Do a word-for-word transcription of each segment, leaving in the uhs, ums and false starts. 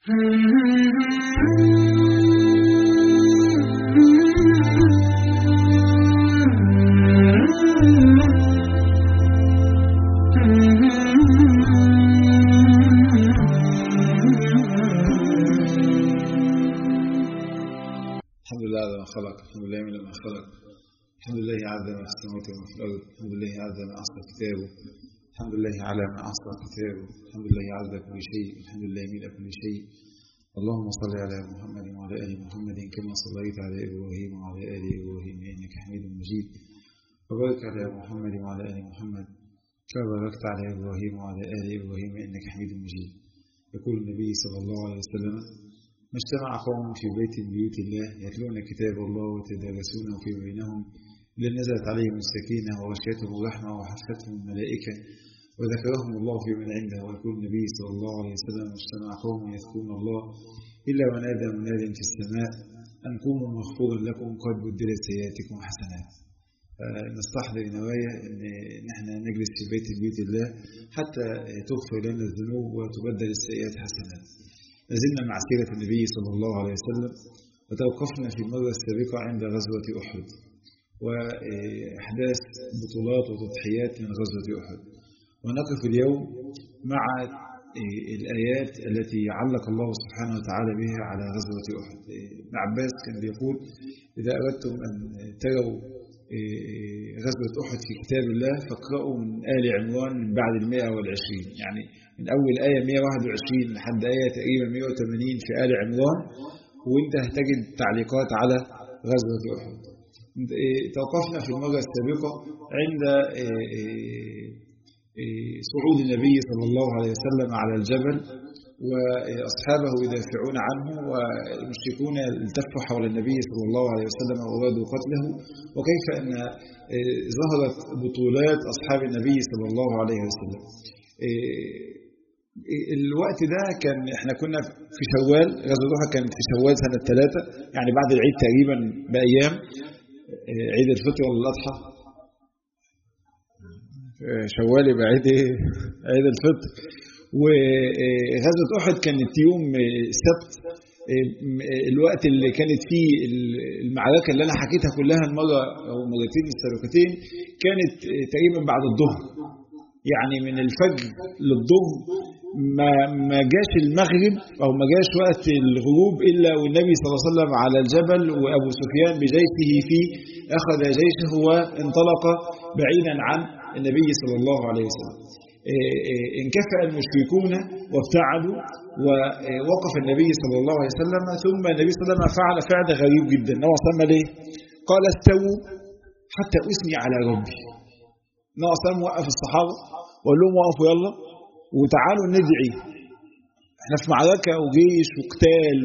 الحمد لله على ما خلق، الحمد لله من ما خلق، الحمد لله عز ما في السماوات وما في الأرض، الحمد لله عز ما أحصى كتابه، الحمد لله على ما أحصى كتابه، الحمد لله عز كل شيء، الحمد لله ملء كل شيء. اللهم صل على محمد وعلى آل محمد كما صليت على إبراهيم وعلى آل إبراهيم إنك حميد مجيد، وبارك على محمد وعلى آل محمد كما باركت على إبراهيم وعلى آل إبراهيم إنك حميد مجيد. يقول النبي صلى الله عليه وسلم: ما اجتمع قوم في بيت من بيوت الله يتلون كتاب الله ويتدارسونه في بينهم إلا نزلت عليهم السكينة وغشيتهم الرحمة وحفتهم الملائكة وذكرهم الله في من عنده. ويقول النبي صلى الله عليه وسلم: ما اجتمع قوم يذكرون الله إلا ونادى مناد في السماء أن قوموا مغفورا لكم قد بدلت سيئاتكم حسنات. نستحضر نوايا أن نحن نجلس في بيت بيوت الله حتى تغفر لنا الذنوب وتبدل السيئات حسنات. لازلنا مع سيرة النبي صلى الله عليه وسلم، وتوقفنا في المرة السابقة عند غزوة أحد وأحداث بطولات وتضحيات من غزوة أحد، ونقف اليوم مع الآيات التي علق الله سبحانه وتعالى بها على غزوة أحد. ابن عباس كان بيقول: إذا أردتم أن تروا غزوة أحد في كتاب الله فاقرأوا من آل عمران من بعد المئة والعشرين، يعني من أول آية مئة وواحد وعشرين لحد آية تقريبا مئة وثمانين في آل عمران، وانت هتجد تعليقات على غزوة أحد. توقفنا في المرة السابقة عند صعود النبي صلى الله عليه وسلم على الجبل وأصحابه يدافعون عنه، والمشركون التفوا حول النبي صلى الله عليه وسلم وأرادوا قتله، وكيف أن ظهرت بطولات أصحاب النبي صلى الله عليه وسلم. الوقت ده كان احنا كنا في شوال، غزوة أحد كانت في شوال سنة ثلاثة، يعني بعد العيد تقريبا بأيام، عيد الفطر ولا الأضحى؟ شوال يبقى عيد عيد الفطر. وغزوة أحد كانت يوم السبت، الوقت اللي كانت فيه المعركة اللي أنا حكيتها كلها المرة أو مرتين السابقتين كانت تقريبا بعد الظهر، يعني من الفجر للظهر ما ما جاش المغرب أو ما جاش وقت الغروب إلا والنبي صلى الله عليه وسلم على الجبل، وأبو سفيان بجيشه فيه أخذ جيشه وانطلق بعيدا عن النبي صلى الله عليه وسلم. انكفأ المشركون وابتعدوا، ووقف النبي صلى الله عليه وسلم. ثم النبي صلى الله عليه وسلم فعل فعل غريب جدا. نوع سمى ليه؟ قال: استووا حتى أثني على ربي. نوع سمى وقف الصحابة وقال لهم: وقفوا يلا وتعالوا ندعي، احنا في معركة وجيش وقتال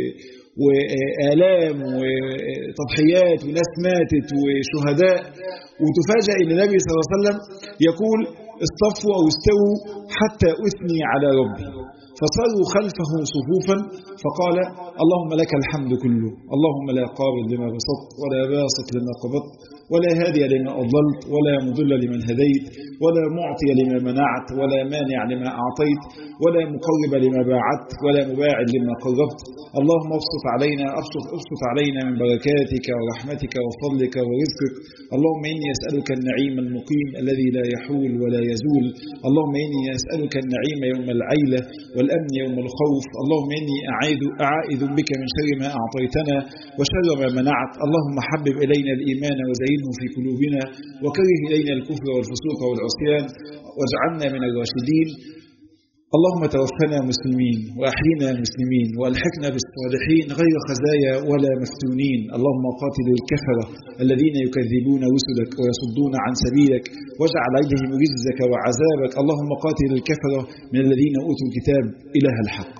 وآلام وتضحيات وناس ماتت وشهداء، وتفاجأ ان النبي صلى الله عليه وسلم يقول: اصطفوا أو استووا حتى أثني على ربي. فصاروا خلفه صفوفا فقال: اللهم لك الحمد كله، اللهم لا قابض لما بسطت ولا باسط لما قبضت ولا هادي لما أضللت ولا مضل لمن هديت ولا معطي لما منعت ولا مانع لما أعطيت ولا مقرب لما باعدت ولا مباعد لما قربت. اللهم ابسط علينا ابسط ابسط علينا من بركاتك ورحمتك وفضلك ورزقك. اللهم إني أسألك النعيم المقيم الذي لا يحول ولا يزول. اللهم إني أسألك النعيم يوم العيلة والأمن يوم الخوف. اللهم إني أعيد أعائذ بك من شر ما أعطيتنا وشر ما منعت. اللهم حبب إلينا الإيمان وزينه في قلوبنا وكره إلينا الكفر والفسوق والعصيان واجعلنا من الراشدين. اللهم توفنا مسلمين وأحينا مسلمين وألحقنا بالصالحين غير خزايا ولا مفتونين. اللهم قاتل الكفرة الذين يكذبون رسلك ويصدون عن سبيلك واجعل عليهم رجزك وعذابك. اللهم قاتل الكفرة من الذين أوتوا الكتاب إله الحق.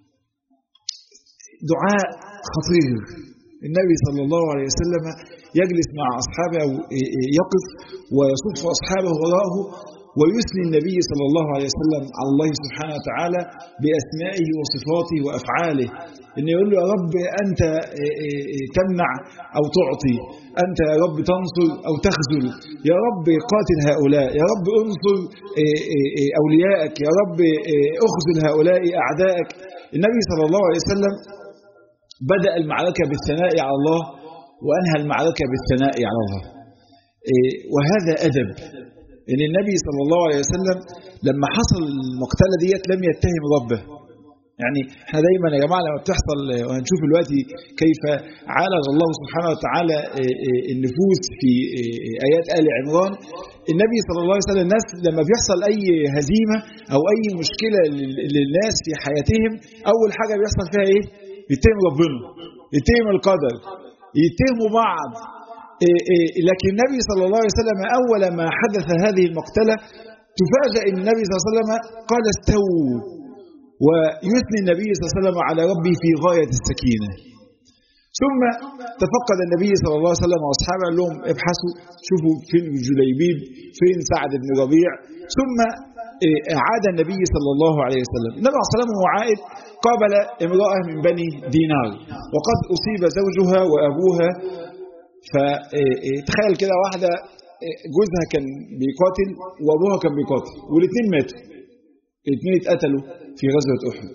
دعاء خطير. النبي صلى الله عليه وسلم يجلس مع أصحابه أو يقف ويصف أصحابه وراءه ويثني النبي صلى الله عليه وسلم على الله سبحانه وتعالى بأسمائه وصفاته وأفعاله، إن يقول له: يا رب أنت تمنع أو تعطي، أنت يا رب تنصر أو تخذل، يا رب قاتل هؤلاء، يا رب انصر أوليائك، يا رب أخذل هؤلاء أعدائك. النبي صلى الله عليه وسلم بدأ المعركة بالثناء على الله وأنهى المعركة بالثناء على الله، وهذا أدب. إن النبي صلى الله عليه وسلم لما حصل المقتلة ديت لم يتهم ربه. يعني احنا دايما يا جماعة لما بتحصل، وهنشوف دلوقتي كيف عالج الله سبحانه وتعالى النفوس في آيات آل عمران. النبي صلى الله عليه وسلم الناس لما بيحصل أي هزيمة أو أي مشكلة للناس في حياتهم، أول حاجة بيحصل فيها إيه؟ يتهم ربنا، يتهم القدر، يتهموا بعض. لكن النبي صلى الله عليه وسلم أول ما حدث هذه المقتلة تفاجأ أن النبي صلى الله عليه وسلم قال استووا، ويثني النبي صلى الله عليه وسلم على ربه في غاية السكينة. ثم تفقد النبي صلى الله عليه وسلم وأصحابه قال لهم ابحثوا شوفوا فين جليبيب، فين سعد بن ربيع. ثم عاد النبي صلى الله عليه وسلم. النبي صلى الله عليه وسلم وهو عائد قابل امرأة من بني دينار وقد أصيب زوجها وأبوها. فتخيل كده واحدة جوزها كان بيقاتل وأبوها كان بيقاتل والاثنين ماتوا، الاثنين اتقتلوا في غزوة أحد.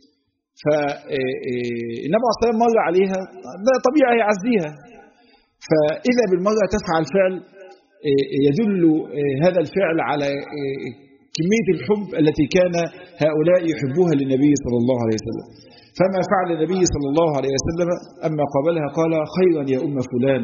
فالنبي صلى الله عليه وسلم مر عليها، ده طبيعي يعزيها، فإذا بالمرأة تفعل فعل يدل هذا الفعل على كمية الحب التي كان هؤلاء يحبوها للنبي صلى الله عليه وسلم. فما فعل النبي صلى الله عليه وسلم أما قابلها قال خيرا يا أم فلان.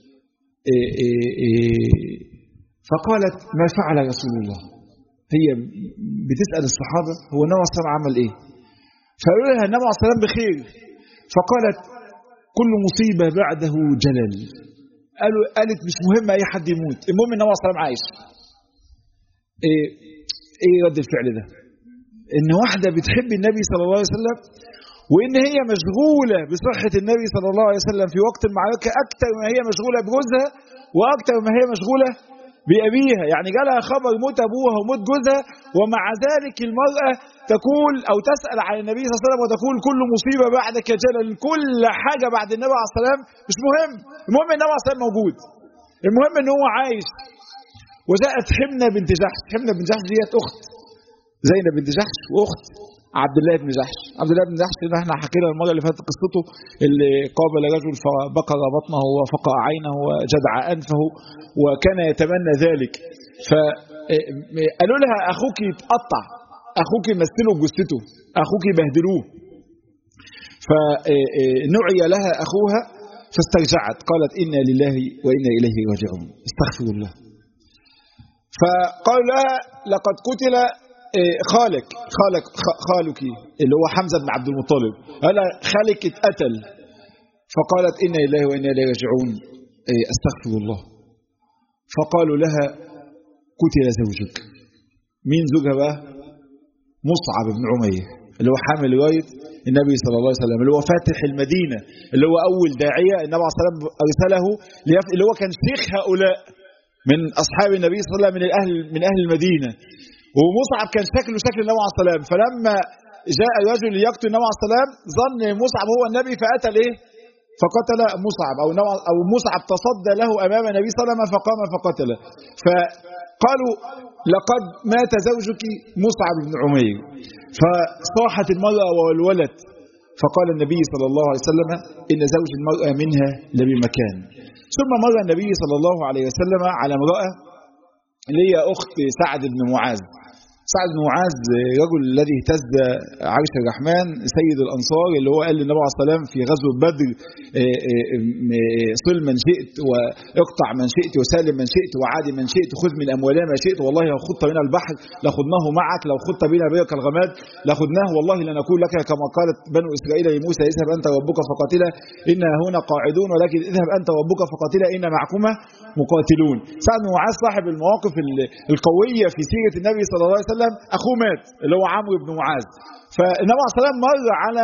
فقالت ما فعل رسول الله؟ هي بتسأل الصحابة هو النبي صلى الله عليه وسلم عمل إيه؟ فقالوا لها النبي صلى الله عليه وسلم بخير. فقالت كل مصيبة بعده جلل. قالوا قالت مش مهم أي حد يموت، المهم النبي صلى الله عليه وسلم عايش. إيه, إيه رد الفعل ده؟ إن واحدة بتحب النبي صلى الله عليه وسلم وإن هي مشغولة بصحة النبي صلى الله عليه وسلم في وقت المعركة أكثر ما هي مشغولة بجوزها وأكثر ما هي مشغولة بأبيها. يعني جالها خبر موت أبوها وموت جوزها، ومع ذلك المرأة تقول أو تسأل عن النبي صلى الله عليه وسلم وتقول كل مصيبة بعدك جلل. كل حاجة بعد النبي عليه الصلاة والسلام مش مهم، المهم النبي عليه الصلاة والسلام موجود، المهم إن هو عايش. وجاءت حمنة بنت جحش. حمنة بنت جحش ديت أخت زينب بنت جحش وأخت عبد الله بن جحش. عبد الله بن جحش اللي احنا حكينا المرة اللي فاتت قصته، اللي قابل رجل فبقر بطنه وفقع عينه وجدع أنفه وكان يتمنى ذلك. فقالوا لها أخوك يتقطع، أخوك يمثله بجثته، أخوك يبهدلوه. فنعي لها أخوها فاسترجعت قالت إنا لله وإنا إليه راجعون، استغفر الله. فقال لها لقد قتل خالك خالك خالك اللي هو حمزة بن عبد المطلب، قال خالك اتقتل. فقالت إنا لله وإنا إليه راجعون استغفر الله. فقالوا لها قتل زوجك. مين زوجها بقى؟ مصعب بن عمير اللي هو حامل راية النبي صلى الله عليه وسلم، اللي هو فاتح المدينة، اللي هو أول داعية النبي عليه الصلاة والسلام أرسله ليف... اللي هو كان شيخ هؤلاء من أصحاب النبي صلى الله عليه وسلم من الأهل من أهل المدينة. ومصعب كان شكله شكل النبي عليه الصلاة والسلام، فلما جاء الرجل ليقتل النبي عليه الصلاة والسلام ظن مصعب هو النبي فقتل إيه؟ فقتل مصعب، أو أو مصعب تصدى له أمام النبي صلى الله عليه وسلم فقام فقتله. فقالوا لقد مات زوجك مصعب بن عمير. فصاحت المرأة والولد. فقال النبي صلى الله عليه وسلم إن زوج المرأة منها لبمكان. ثم مر النبي صلى الله عليه وسلم على امرأة اللي هي أخت سعد بن معاذ. سعد بن معاذ رجل الذي اهتز عرش الرحمن، سيد الأنصار، اللي هو قال للنبي عليه الصلاة والسلام في غزوة بدر صل من شئت واقطع من شئت وسالم من شئت وعادي من شئت، خذ من أموالها ما شئت، والله لو خضت بنا البحر لخذناه معك، لو خضت بنا بيك الغماد لخذناه، والله لنقول لك كما قالت بنو إسرائيل لموسى اذهب أنت وربك فقاتلا إنا هنا قاعدون، ولكن اذهب أنت وربك فقاتلا إن معكما مقاتلون. سعد بن معاذ صاحب المواقف القوية في سيرة النبي صلى الله عليه وسلم، أخوه مات اللي هو عمرو بن معاذ. فالنبي عليه الصلاة والسلام مر على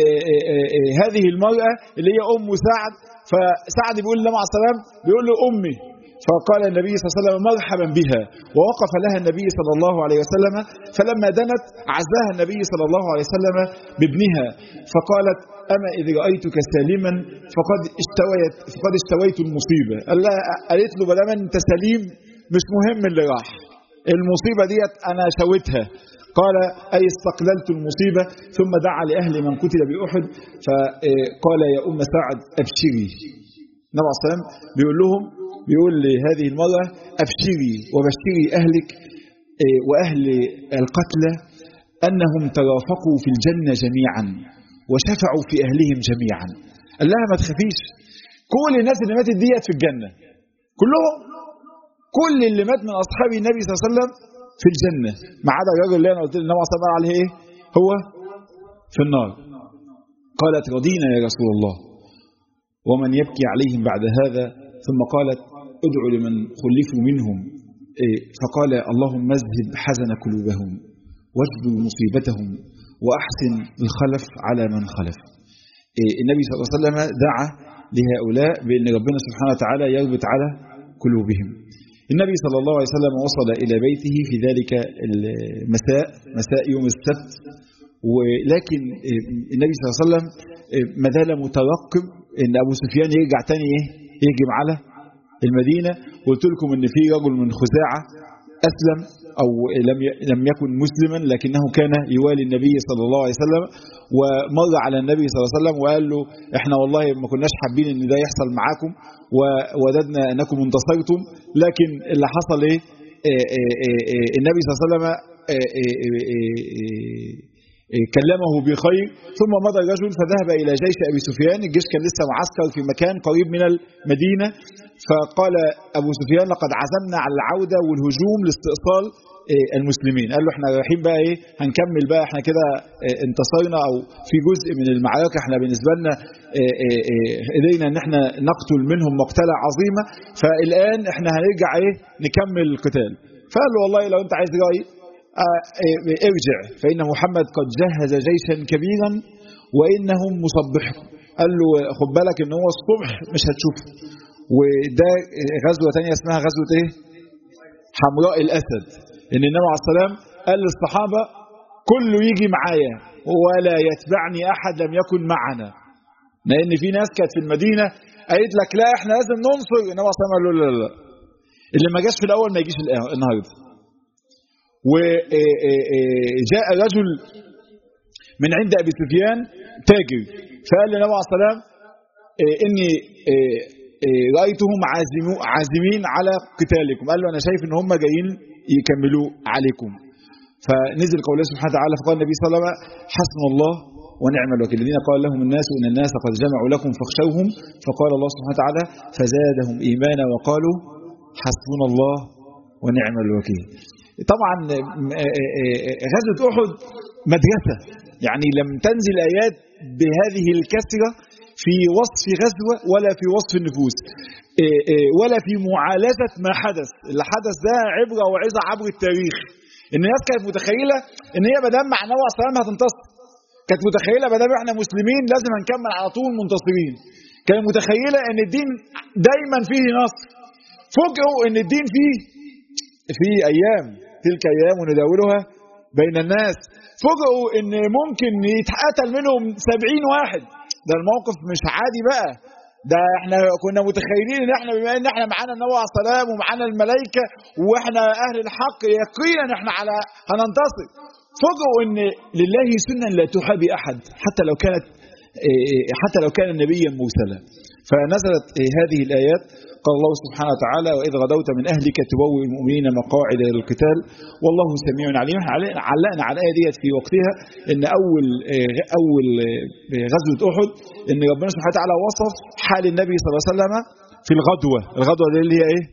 هذه المرأة اللي هي أم سعد. فسعد بيقول للنبي عليه الصلاة والسلام بيقول له أمي. فقال النبي صلى الله عليه وسلم مرحبا بها، ووقف لها النبي صلى الله عليه وسلم. فلما دنت عزاها النبي صلى الله عليه وسلم بابنها. فقالت أما إذ رأيتك سالما فقد استويت فقد استويت المصيبة. قالت له بدل أنت سليم مش مهم اللي راح، المصيبة ديت أنا شويتها. قال أي استقللت المصيبة. ثم دعا لأهل من قتل بأحد فقال يا أم سعد أبشري. النبي عليه الصلاة والسلام بيقول لهم بيقول لهذه المرأة أبشري وبشري أهلك وأهل القتلى أنهم ترافقوا في الجنة جميعا وشفعوا في أهلهم جميعا. قال لها ما تخافيش، كل الناس اللي ماتت ديت في الجنة كلهم، كل اللي مات من أصحاب النبي صلى الله عليه وسلم في الجنة ما عدا الرجل اللي أنا قلت النبي صلى الله عليه إيه هو في النار. قالت رضينا يا رسول الله ومن يبكي عليهم بعد هذا. ثم قالت ادعوا لمن خلفوا منهم، فقال اللهم اذهب حزن قلوبهم واجبر مصيبتهم وأحسن الخلف على من خلف. النبي صلى الله عليه وسلم دعا لهؤلاء بأن ربنا سبحانه وتعالى يربط على قلوبهم. النبي صلى الله عليه وسلم وصل إلى بيته في ذلك المساء مساء يوم السبت، ولكن النبي صلى الله عليه وسلم ما زال مترقب أن أبو سفيان يرجع تاني إيه يهجم على المدينة. قلت لكم أن في رجل من خزاعة أسلم أو لم لم يكن مسلما لكنه كان يوالي النبي صلى الله عليه وسلم، ومر على النبي صلى الله عليه وسلم وقال له احنا والله ما كناش حابين ان ده يحصل معاكم ووددنا انكم انتصرتم، لكن اللي حصل ايه النبي صلى الله عليه وسلم كلمه بخير. ثم مضى الرجل فذهب إلى جيش أبي سفيان، الجيش كان لسه معسكر في مكان قريب من المدينة، فقال أبو سفيان لقد عزمنا على العودة والهجوم لاستئصال المسلمين. قال له احنا رايحين بقى ايه هنكمل بقى، احنا كده انتصرنا او في جزء من المعركة احنا بالنسبة لنا قدرنا ان احنا نقتل منهم مقتلة عظيمة، فالآن احنا هنرجع ايه نكمل القتال. فقال له والله لو انت عايز رأيي ارجع فإن محمد قد جهز جيشا كبيرا وإنهم مصبحكم. قال له خد بالك ان هو الصبح مش هتشوفه. وده غزوة تانية اسمها غزوة ايه حمراء الأسد، ان النبي عليه السلام قال للصحابة كله يجي معايا ولا يتبعني أحد لم يكن معنا، لأن في ناس كانت في المدينة قالت لك لا احنا لازم ننصر. النبي عليه السلام قال له لا لا اللي ما جاش في الأول ما يجيش النهارده. وجاء رجل من عند أبي سفيان تاجر فقال للنبي عليه السلام إني رأيتهم عازمين على قتالكم. قال له أنا شايف إن هم جايين يكملوا عليكم. فنزل قوله سبحانه وتعالى فقال النبي صلى الله عليه وسلم حسبنا الله ونعم الوكيل الذين قال لهم الناس إن الناس قد جمعوا لكم فاخشوهم فقال الله سبحانه وتعالى فزادهم إيمانا وقالوا حسبنا الله ونعم الوكيل. طبعا غزوة أحد مدرسة، يعني لم تنزل آيات بهذه الكثرة في وصف غزوة ولا في وصف النفوس ولا في معالجة ما حدث. اللي حدث ده عبرة وعظة عبر التاريخ. الناس كانت متخيلة ان هي مدام مع النبي عليه الصلاة والسلام هتنتصر، كانت متخيلة مدام احنا مسلمين لازم هنكمل على طول منتصرين، كانت متخيلة ان الدين دايما فيه نصر. فوجئوا ان الدين فيه في ايام تلك ايام ونداولها بين الناس، فوجئوا ان ممكن يتقتل منهم سبعين واحد. ده الموقف مش عادي بقى، ده احنا كنا متخيلين ان احنا بما ان احنا معانا النبي عليه السلام ومعانا الملائكه واحنا اهل الحق يقينا احنا على هننتصر. فوجئوا ان لله سنه لا تحابي احد حتى لو كانت حتى لو كان نبيا مرسلا. فنزلت هذه الايات قال الله سبحانه وتعالى وإذ غدوت من أهلك تبوئ المؤمنين مقاعد للقتال والله سميع عليم. علقنا على الآية ديت في وقتها إن أول أول غزوة أحد إن ربنا سبحانه وتعالى وصف حال النبي صلى الله عليه وسلم في الغدوة. الغدوة دي اللي هي إيه؟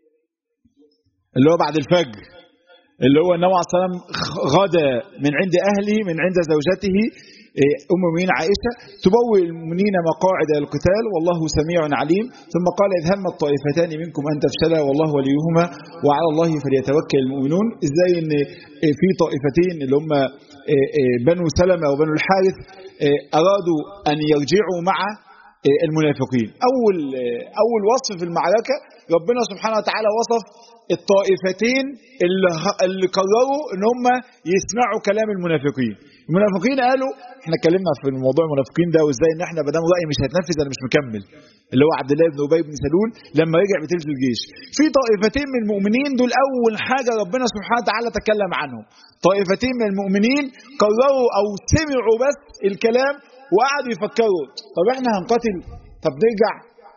اللي هو بعد الفجر، اللي هو النبي عليه الصلاة والسلام غدا من عند أهله من عند زوجته أم المؤمنين عائشة تبوئ المؤمنين مقاعد للقتال والله سميع عليم. ثم قال إذ هم الطائفتان منكم أن تفشلا والله وليهما وعلى الله فليتوكل المؤمنون. إزاي إن في طائفتين اللي هم بنو سلمة وبنو الحارث أرادوا أن يرجعوا مع المنافقين. أول أول وصف في المعركة ربنا سبحانه وتعالى وصف الطائفتين اللي اللي قرروا ان هم يسمعوا كلام المنافقين. المنافقين قالوا، احنا اتكلمنا في الموضوع المنافقين ده وازاي ان احنا بدام رأي مش هتنفذ انا مش مكمل، اللي هو عبد الله بن ابي بن سلول لما رجع بتلت الجيش. في طائفتين من المؤمنين دول اول حاجه ربنا سبحانه وتعالى تكلم عنهم، طائفتين من المؤمنين قرروا او سمعوا بس الكلام وقعدوا يفكروا، طب احنا هنقاتل، طب نرجع.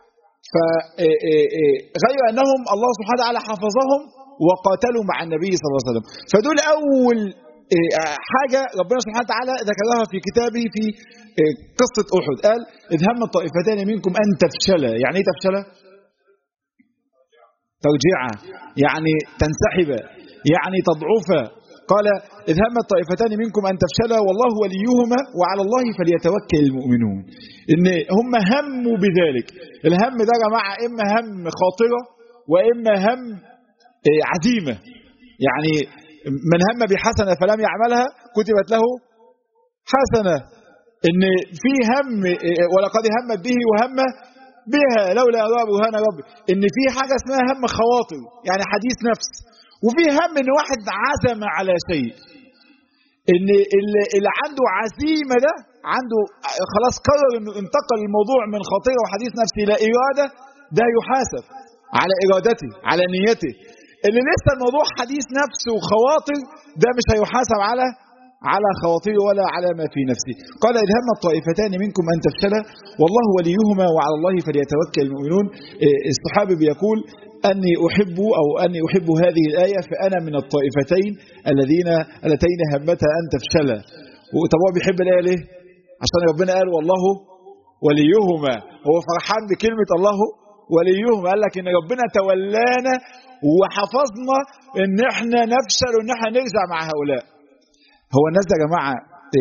فغير انهم الله سبحانه وتعالى حفظهم وقاتلوا مع النبي صلى الله عليه وسلم. فدول اول حاجة ربنا سبحانه وتعالى ذكرها في كتابه في قصة أحد، قال إذ هم الطائفتان منكم أن تفشلا. يعني إيه تفشلا؟ ترجعا، يعني تنسحبا، يعني تضعفا. قال إذ هم الطائفتان منكم أن تفشلا والله وليهما وعلى الله فليتوكل المؤمنون. إن هم هموا بذلك. الهم ده يا جماعة إما هم خاطرة وإما هم عزيمة. يعني من هم بحسنة فلم يعملها كتبت له حسنة. إن في هم ولقد همت به وهم بها لولا أن رأى برهان ربي. إن في حاجة اسمها هم خواطر، يعني حديث نفس. وفي هم إن واحد عزم على شيء، إن اللي عنده عزيمة ده عنده خلاص قرر إنه انتقل الموضوع من خاطرة وحديث نفس إلى إرادة، ده يحاسب على إرادته على نيته. اللي لسه الموضوع حديث نفس وخواطر ده مش هيحاسب على على خواطره ولا على ما في نفسه. قال إذ هم الطائفتان منكم أن تفشلا والله وليهما وعلى الله فليتوكل المؤمنون. الصحابي بيقول أني أحب أو أني أحب هذه الآية فأنا من الطائفتين الذين اللتين همتها أن تفشلا. طب هو بيحب الآية ليه؟ عشان ربنا قال والله وليهما، هو فرحان بكلمة الله وليهما. قال لك إن ربنا تولانا وحفظنا إن إحنا نفشل وإن إحنا نرجع مع هؤلاء. هو الناس ده يا جماعة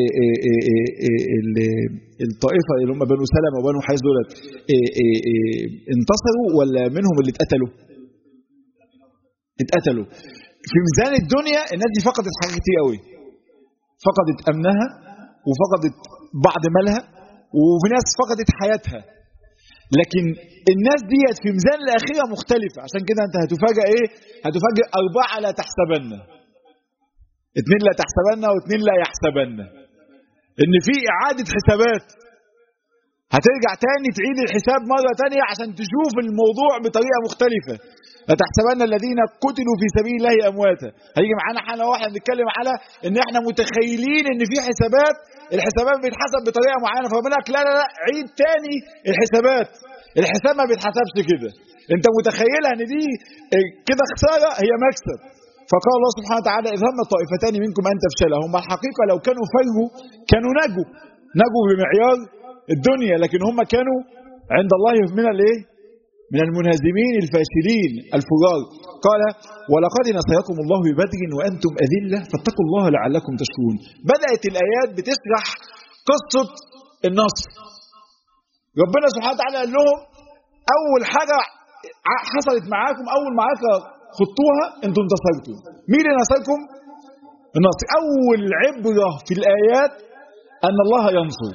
الطائفة اللي هم بنو سلمة وبنو حيث دولت انتصروا ولا منهم اللي اتقتلوا؟ اتقتلوا. في ميزان الدنيا الناس دي فقدت حاجات كتير قوي، فقدت أمنها وفقدت بعض مالها وفي ناس فقدت حياتها. لكن الناس دي في ميزان الآخرة مختلفة. عشان كده أنت هتفاجأ إيه؟ هتفاجأ أربعة لا تحسبن، اتنين لا تحسبن واتنين لا يحسبن. إن في إعادة حسابات، هترجع تاني تعيد الحساب مرة تانية عشان تشوف الموضوع بطريقة مختلفة. لا تحسبن الذين قتلوا في سبيل الله أمواتا. هيجي معانا حالة واحدة بنتكلم على إن إحنا متخيلين إن في حسابات، الحسابات بيتحسب بطريقة معينة، فبقول لك لا لا لا عيد تاني الحسابات. الحساب ما بيتحسبش كده، أنت متخيلها إن دي كده خسارة، هي مكسب. فقال الله سبحانه وتعالى إذ هم الطائفتان منكم أن تفشلا. هم الحقيقة لو كانوا فروا كانوا نجوا نجوا بمعيار الدنيا، لكن هم كانوا عند الله من الايه؟ من المنهزمين الفاشلين الفجار. قال ولقد نصركم الله ببدر وأنتم أذلة فاتقوا الله لعلكم تشكرون. بدأت الآيات بتشرح قصة النصر. ربنا سبحانه وتعالى قال لهم أول حاجة حصلت معاكم، أول معركة خطوها انتم انتصرتم. مين اللي نصركم؟ النصر. أول عبرة في الآيات أن الله ينصر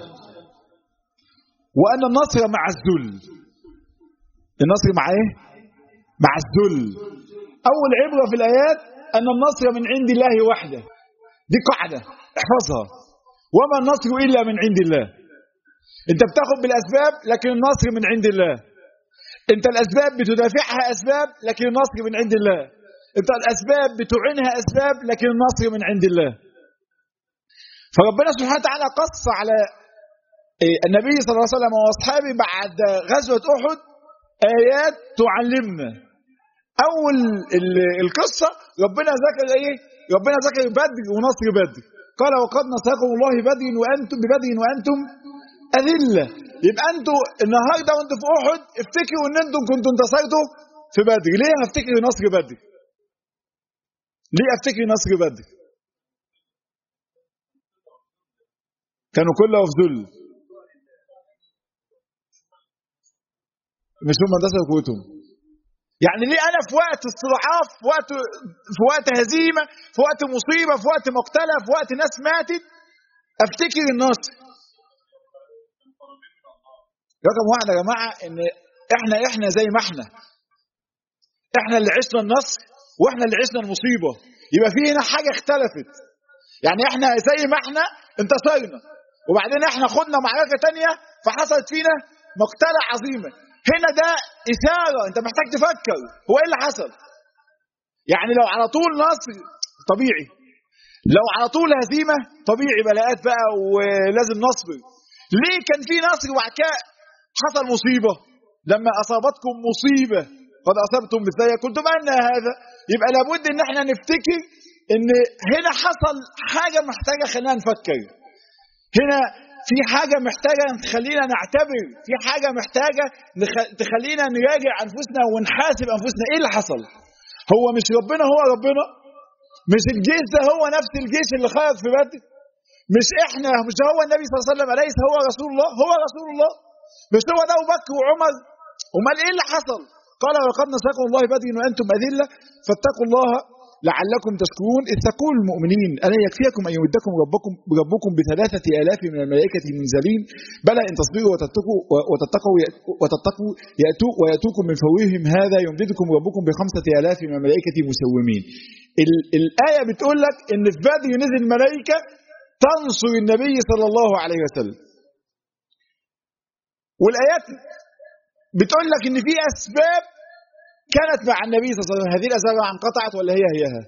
وأن النصر مع الذل. النصر مع إيه؟ مع الذل. أول عبرة في الآيات أن النصر من عند الله وحده. دي قاعدة احفظها، وما النصر إلا من عند الله. أنت بتاخد بالأسباب لكن النصر من عند الله. أنت الأسباب بتدافعها أسباب لكن النصر من عند الله. أنت الأسباب بتعينها أسباب لكن النصر من عند الله. فربنا سبحانه وتعالى قص على النبي صلى الله عليه وسلم وأصحابه بعد غزوة أحد آيات تعلمنا. أول القصة ربنا ذكر إيه؟ ربنا ذكر بدر ونصر بدر. قال وقد نصركم الله بدر وأنتم ببدر وأنتم أذلة. يبقى أنتوا النهاردة وأنتوا في أحد افتكروا أن أنتم كنتوا انتصرتوا في بدر. ليه أفتكر نصر بدر؟ ليه أفتكر نصر بدر؟ كانوا كلهم في ذل، مش هم اندثروا قوتهم. يعني ليه أنا في وقت استضعاف، في وقت في وقت هزيمة، في وقت مصيبة، في وقت مقتلة، في وقت ناس ماتت أفتكر النصر؟ رقم واحد يا جماعة إن إحنا إحنا زي ما إحنا إحنا اللي عشنا النصر وإحنا اللي عشنا المصيبة. يبقى في هنا حاجة اختلفت. يعني إحنا زي ما إحنا انتصرنا، وبعدين احنا خدنا معركة تانية فحصلت فينا مقتلة عظيمة. هنا ده إثارة، انت محتاج تفكر هو ايه اللي حصل. يعني لو على طول نصر طبيعي، لو على طول هزيمة طبيعي بلاءات بقى ولازم نصبر. ليه كان في نصر وبعد كده حصل مصيبة؟ لما أصابتكم مصيبة قد أصبتم مثلها قلتم أن هذا. يبقى لابد ان احنا نفتكر ان هنا حصل حاجة محتاجة خلينا نفكر، هنا في حاجة محتاجة تخلينا نعتبر، في حاجة محتاجة تخلينا نراجع أنفسنا ونحاسب أنفسنا. إيه اللي حصل؟ هو مش ربنا هو ربنا؟ مش الجيش ده هو نفس الجيش اللي خرج في بدر؟ مش إحنا، مش هو النبي صلى الله عليه وسلم أليس هو رسول الله؟ هو رسول الله. مش هو ده أبو بكر وعمر؟ أمال إيه اللي حصل؟ قال وقد نصركم الله بدر وأنتم أذلة فاتقوا الله لعلكم تشكرون إذ تقول المؤمنين ألا يكفيكم أن يمدكم ربكم ربكم بثلاثة آلاف من الملائكة منزلين بلى إن تصبروا وتتقوا وتتقوا وتتقوا يأتوا ويأتوكم من فورهم هذا يمددكم ربكم بخمسة آلاف من الملائكة مسومين. الآية بتقول لك إن في بدر نزل الملائكة تنصر النبي صلى الله عليه وسلم، والآيات بتقول لك إن في أسباب كانت مع النبي صلى الله عليه وسلم. هذه الأسباب انقطعت ولا هي هيها؟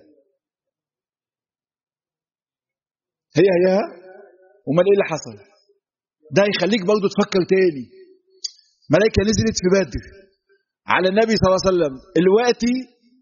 هي هيها؟ وما ايه اللي حصل؟ ده يخليك برضو تفكر تاني. ملائكة نزلت في بدر على النبي صلى الله عليه وسلم، دلوقتي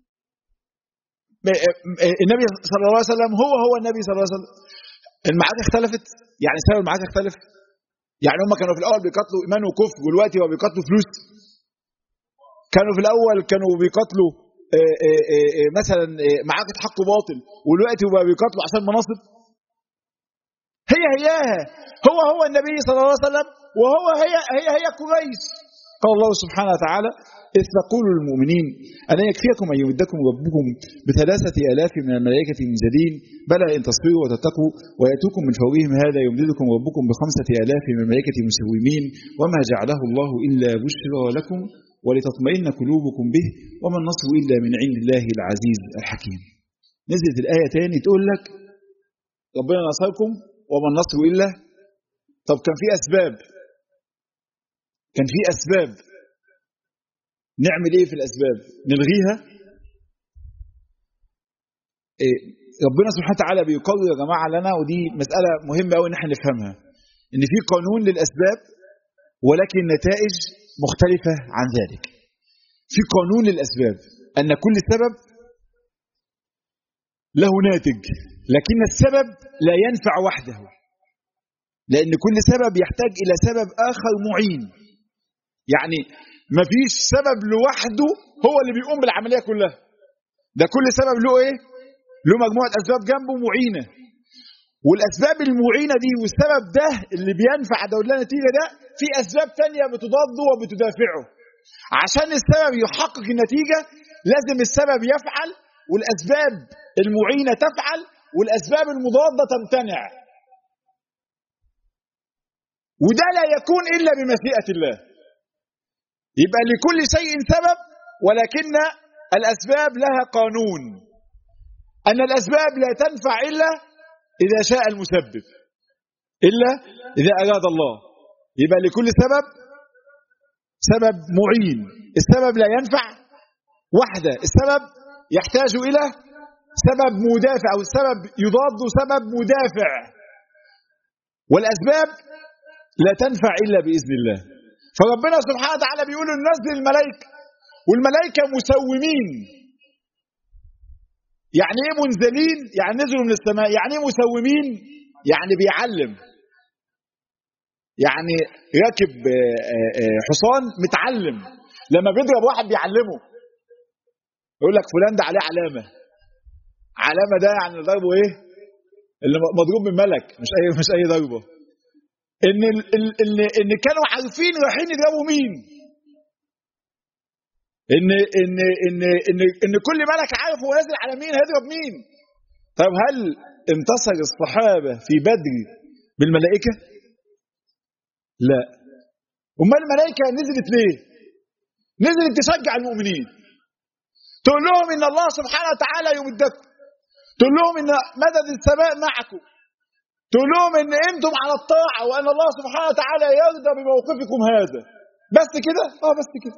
النبي صلى الله عليه وسلم هو هو النبي صلى الله عليه وسلم. المعارك اختلفت، يعني سبب المعارك اختلف. يعني هم كانوا في الأول بيقاتلوا إيمان وكفر، ودلوقتي هو بيقاتلوا فلوس. كانوا في الأول كانوا بيقاتلوا آآ آآ مثلا معركة حق وباطل، ودلوقتي هو بيقاتلوا عشان مناصب. هي هياها، هو هو النبي صلى الله عليه وسلم، وهو هي هي هي قريش. قال الله سبحانه وتعالى إذ تقول للمؤمنين ألا يكفيكم أن يمدكم ربكم بثلاثة آلاف من الملائكة منزلين بلى إن تصبروا وتتقوا ويأتوكم من فورهم هذا يمددكم ربكم بخمسة آلاف من الملائكة مسومين وما جعله الله إلا بشرى لكم ولتطمئن قلوبكم به وما النصر إلا من عند الله العزيز الحكيم. نزلت الآية تاني تقول لك ربنا نصركم وما النصر إلا. طب كان في أسباب، كان في أسباب، نعمل إيه في الأسباب؟ نلغيها؟ إيه؟ ربنا سبحانه وتعالى بيقرر يا جماعة لنا، ودي مسألة مهمة أوي إن احنا نفهمها، إن في قانون للأسباب ولكن نتائج مختلفة عن ذلك. في قانون للأسباب أن كل سبب له ناتج، لكن السبب لا ينفع وحده، لأن كل سبب يحتاج إلى سبب آخر معين. يعني ما فيش سبب لوحده هو اللي بيقوم بالعملية كلها، ده كل سبب له إيه؟ له مجموعة أسباب جنبه معينة، والأسباب المعينة دي والسبب ده اللي بينفع ده ولا نتيجة ده في أسباب تانية بتضاده وبتدافعه. عشان السبب يحقق النتيجة لازم السبب يفعل والأسباب المعينة تفعل والأسباب المضادة تمتنع، وده لا يكون إلا بمشيئة الله. يبقى لكل شيء سبب، ولكن الأسباب لها قانون، أن الأسباب لا تنفع إلا إذا شاء المسبب، إلا إذا أراد الله. يبقى لكل سبب سبب معين، السبب لا ينفع وحده، السبب يحتاج إلى سبب مدافع، أو السبب يضاد سبب مدافع، والأسباب لا تنفع إلا بإذن الله. فربنا سبحانه وتعالى بيقول ننزل الملائكة، والملائكة مسومين. يعني ايه منزلين؟ يعني نزلوا من السماء. يعني ايه مسومين؟ يعني بيعلم، يعني راكب حصان متعلم، لما بيضرب واحد بيعلمه، يقول لك فلان ده عليه علامة. علامة ده يعني ضربه ايه؟ اللي مضروب من ملك، مش اي مش اي ضربه. ان ان ان كانوا عارفين رايحين يضربوا مين، ان ان ان ان ان كل ملك عارف هو نازل على مين، هيضرب مين. طب هل انتصر الصحابه في بدر بالملائكه؟ لا. امال الملائكه نزلت ليه؟ نزلت تشجع المؤمنين، تقول لهم ان الله سبحانه وتعالى يمدكم، تقول لهم ان مدد السماء معكم، تقول لهم ان انتم على الطاعه وان الله سبحانه وتعالى يرضى بموقفكم هذا. بس كده؟ اه بس كده.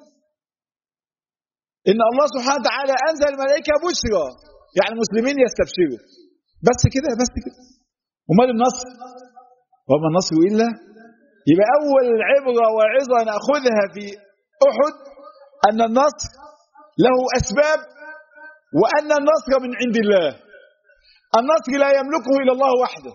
ان الله سبحانه وتعالى انزل الملائكه بشرى، يعني المسلمين يستبشروا. بس كده بس كده. ومال النصر؟ وما النصر الا. يبقى اول عبره وعظه ناخذها في احد ان النصر له اسباب، وان النصر من عند الله. النصر لا يملكه الا الله وحده.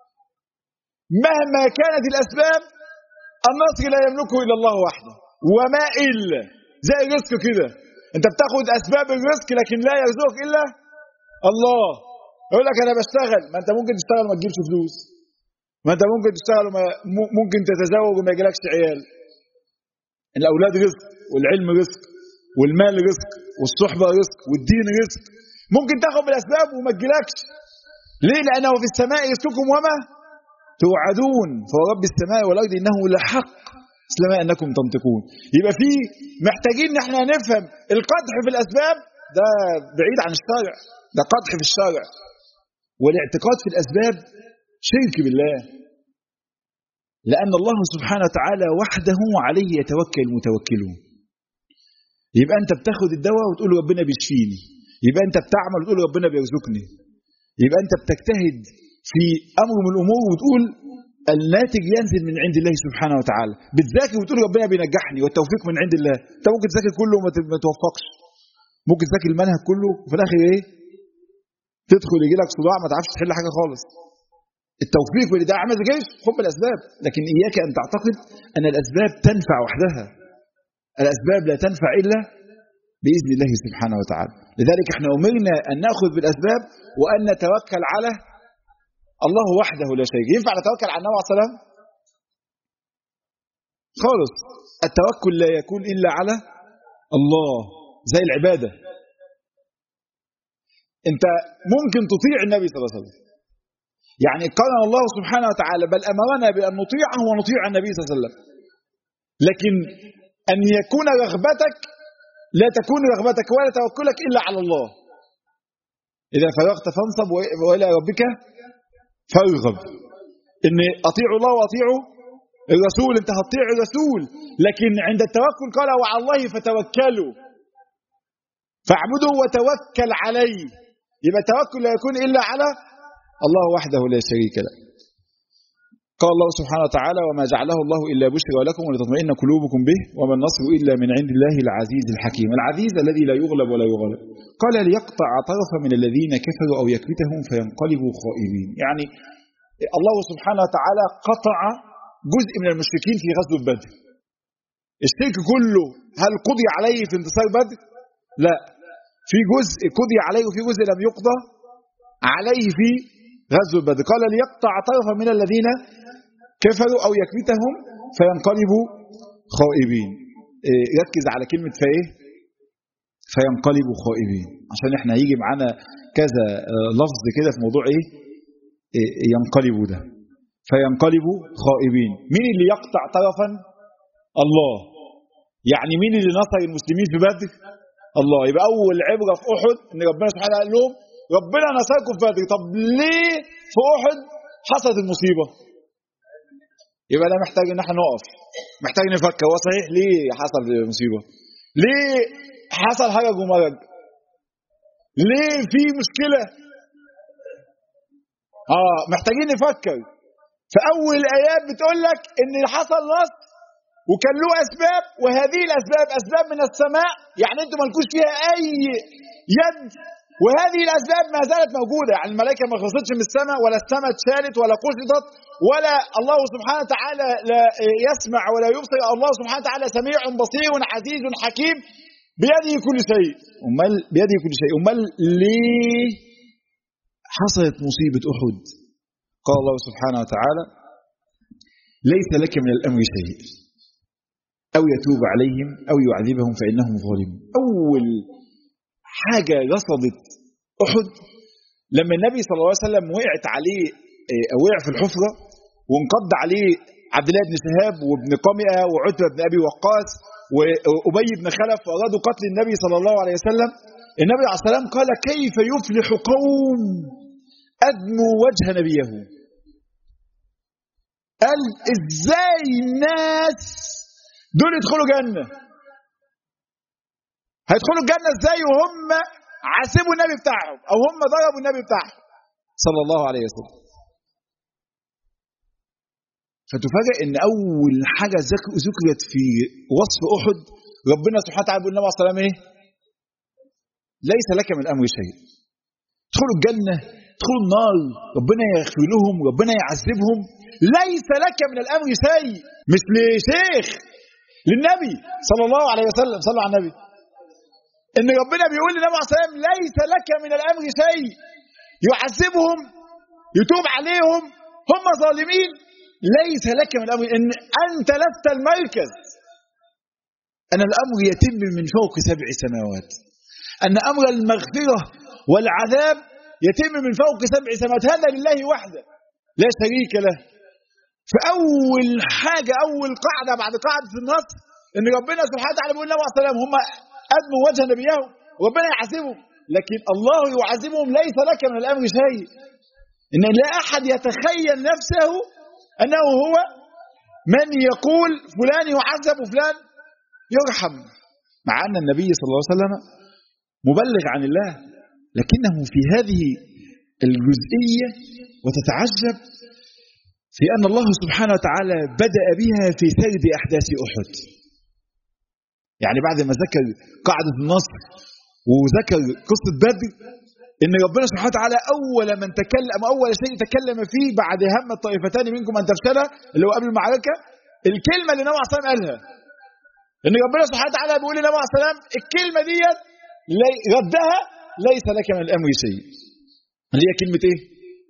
مهما كانت الاسباب النصر لا يملكه الا الله وحده. وما الا زي الرزق كده، انت بتاخد اسباب الرزق لكن لا يرزقك الا الله. يقول لك انا بشتغل، ما انت ممكن تشتغل وما تجيبش فلوس، ما انت ممكن تشتغل وما ممكن تتزوج وما يجيلكش عيال. الاولاد رزق، والعلم رزق، والمال رزق، والصحبه رزق، والدين رزق. ممكن تاخد بالاسباب وما تجيلكش. ليه؟ لانه في السماء رزقكم وما توعدون، فرب السماء والارض انه لحق مثل ما انكم تنطقون. يبقى في محتاجين ان احنا نفهم القدح في الاسباب ده بعيد عن الشرع، ده قدح في الشرع. والاعتقاد في الاسباب شرك بالله، لان الله سبحانه وتعالى وحده عليه يتوكل المتوكلون. يبقى انت بتاخد الدواء وتقول ربنا بيشفيني، يبقى انت بتعمل وتقول ربنا بيرزقني، يبقى انت بتجتهد في امر من الامور وتقول الناتج ينزل من عند الله سبحانه وتعالى. بتذاكر وتقول ربنا بينجحني والتوفيق من عند الله. انت ممكن تذاكر كله وما توفقش، ممكن تذاكر المنهج كله وفي الاخر ايه؟ تدخل يجي لك صداع ما تعرفش تحل حاجه خالص. التوفيق واللي ده عمل جيش خد بالاسباب، لكن اياك ان تعتقد ان الاسباب تنفع وحدها. الاسباب لا تنفع الا باذن الله سبحانه وتعالى. لذلك احنا امرنا ان ناخذ بالاسباب وان نتوكل على الله وحده لا شريك. ينفع نتوكل على النبي عليه الصلاه والسلام؟ خالص. التوكل لا يكون الا على الله، زي العباده. انت ممكن تطيع النبي صلى الله عليه وسلم، يعني قال الله سبحانه وتعالى بل امرنا بان نطيعه ونطيع النبي صلى الله عليه وسلم. لكن ان يكون رغبتك لا تكون رغبتك ولا توكلك الا على الله. اذا فرغت فانصب والى ربك فارغب. ان اطيعوا الله واطيعوا الرسول، انت هتطيع الرسول، لكن عند التوكل قال وعلى الله فتوكلوا فاعبدوا وتوكل عليه. يبقى التوكل لا يكون الا على الله وحده لا شريك له. قال الله سبحانه وتعالى وما جعله الله الا بشرى لكم ولتطمئن قلوبكم به وما النصر الا من عند الله العزيز الحكيم. العزيز الذي لا يغلب ولا يغلب. قال ليقطع طرفا من الذين كفروا او يكبتهم فينقلبوا خائبين. يعني الله سبحانه وتعالى قطع جزء من المشركين في غزوه بدر. الشرك كله هل قضي عليه في انتصار بدر؟ لا، في جزء قضي عليه وفي جزء لم يقضى عليه في غزوه بدر. قال ليقطع طرفا من الذين كفروا او يكبتهم فينقلبوا خائبين. إيه ركز على كلمه فايه؟ فينقلبوا خائبين، عشان احنا هيجي معانا كذا لفظ كده في موضوع ايه, إيه ينقلبوا ده. فينقلبوا خائبين. مين اللي يقطع طرفا؟ الله. يعني مين اللي نصر المسلمين في بدر؟ الله. يبقى اول عبره في احد ان ربنا سبحانه وتعالى قال لهم ربنا نصركم في بدر. طب ليه في احد حصلت المصيبه؟ يبقى ده محتاج ان احنا نقف، محتاج نفكر هو صحيح ليه حصل المصيبه؟ ليه حصل حاجه ومرج؟ ليه في مشكله؟ اه محتاجين نفكر. فاول الايات بتقول لك ان حصل نصر وكان له اسباب، وهذه الاسباب اسباب من السماء، يعني انتم مالكوش فيها اي يد، وهذه الاسباب ما زالت موجوده. يعني الملائكه ما خلصتش من السماء، ولا السماء اتشالت ولا قشطت، ولا الله سبحانه وتعالى لا يسمع ولا يبصر. الله سبحانه وتعالى سميع بصير عزيز حكيم بيده كل شيء. امال بيده كل شيء، امال ليه حصلت مصيبه احد؟ قال الله سبحانه وتعالى ليس لك من الامر شيء او يتوب عليهم او يعذبهم فانهم ظالمون. اول حاجه رصدت احد لما النبي صلى الله عليه وسلم وقعت عليه، وقع في الحفره وانقض عليه عبد الله بن شهاب وابن قمئه وعتبه بن ابي وقاص وابي بن خلف وارادوا قتل النبي صلى الله عليه وسلم. النبي عليه الصلاه والسلام قال كيف يفلح قوم ادموا وجه نبيه. قال ازاي الناس دول يدخلوا جنة؟ هيدخلوا الجنة ازاي وهم عاتبوا النبي بتاعهم او هم ضربوا النبي بتاعهم صلى الله عليه وسلم؟ فتفاجئ ان اول حاجة ذكرت في وصف احد ربنا سبحانه وتعالى بيقول النبي عليه الصلاة والسلام ايه؟ ليس لك من الامر شيء. ادخلوا الجنة، ادخلوا النار، ربنا يغفر لهم، ربنا يعذبهم، ليس لك من الامر شيء. مش لشيخ، للنبي صلى الله عليه وسلم. صلوا على النبي. ان ربنا بيقول للنبي عليه الصلاه والسلام ليس لك من الامر شيء، يعذبهم، يتوب عليهم، هم ظالمين، ليس لك من الامر، ان انت لست المركز، ان الامر يتم من فوق سبع سماوات، ان امر المغفره والعذاب يتم من فوق سبع سماوات، هذا لله وحده لا شريك له. فاول حاجه، اول قاعده بعد قاعده النص، ان ربنا سبحانه وتعالى بيقول للنبي عليه الصلاه والسلام هم أدموا وجه نبيهم، ربنا يعذبهم، لكن الله يعذبهم ليس لك من الأمر شيء. إن لا أحد يتخيل نفسه أنه هو من يقول فلان يعذب وفلان يرحم، مع أن النبي صلى الله عليه وسلم مبلغ عن الله، لكنه في هذه الجزئية وتتعجب في أن الله سبحانه وتعالى بدأ بها في سرد أحداث أحد. يعني بعد ما ذكر قاعدة النصر وذكر قصة بدر، إن ربنا سبحانه وتعالى أول من تكلم، أول شيء تكلم فيه بعد هم الطائفتان منكم أن تفشلا، اللي هو قبل المعركة، الكلمة اللي النبي عليه الصلاة والسلام قالها، إن ربنا سبحانه وتعالى بيقول للنبي عليه الصلاة والسلام الكلمة دي ردها ليس لك من الأمر شيء، اللي هي كلمة إيه؟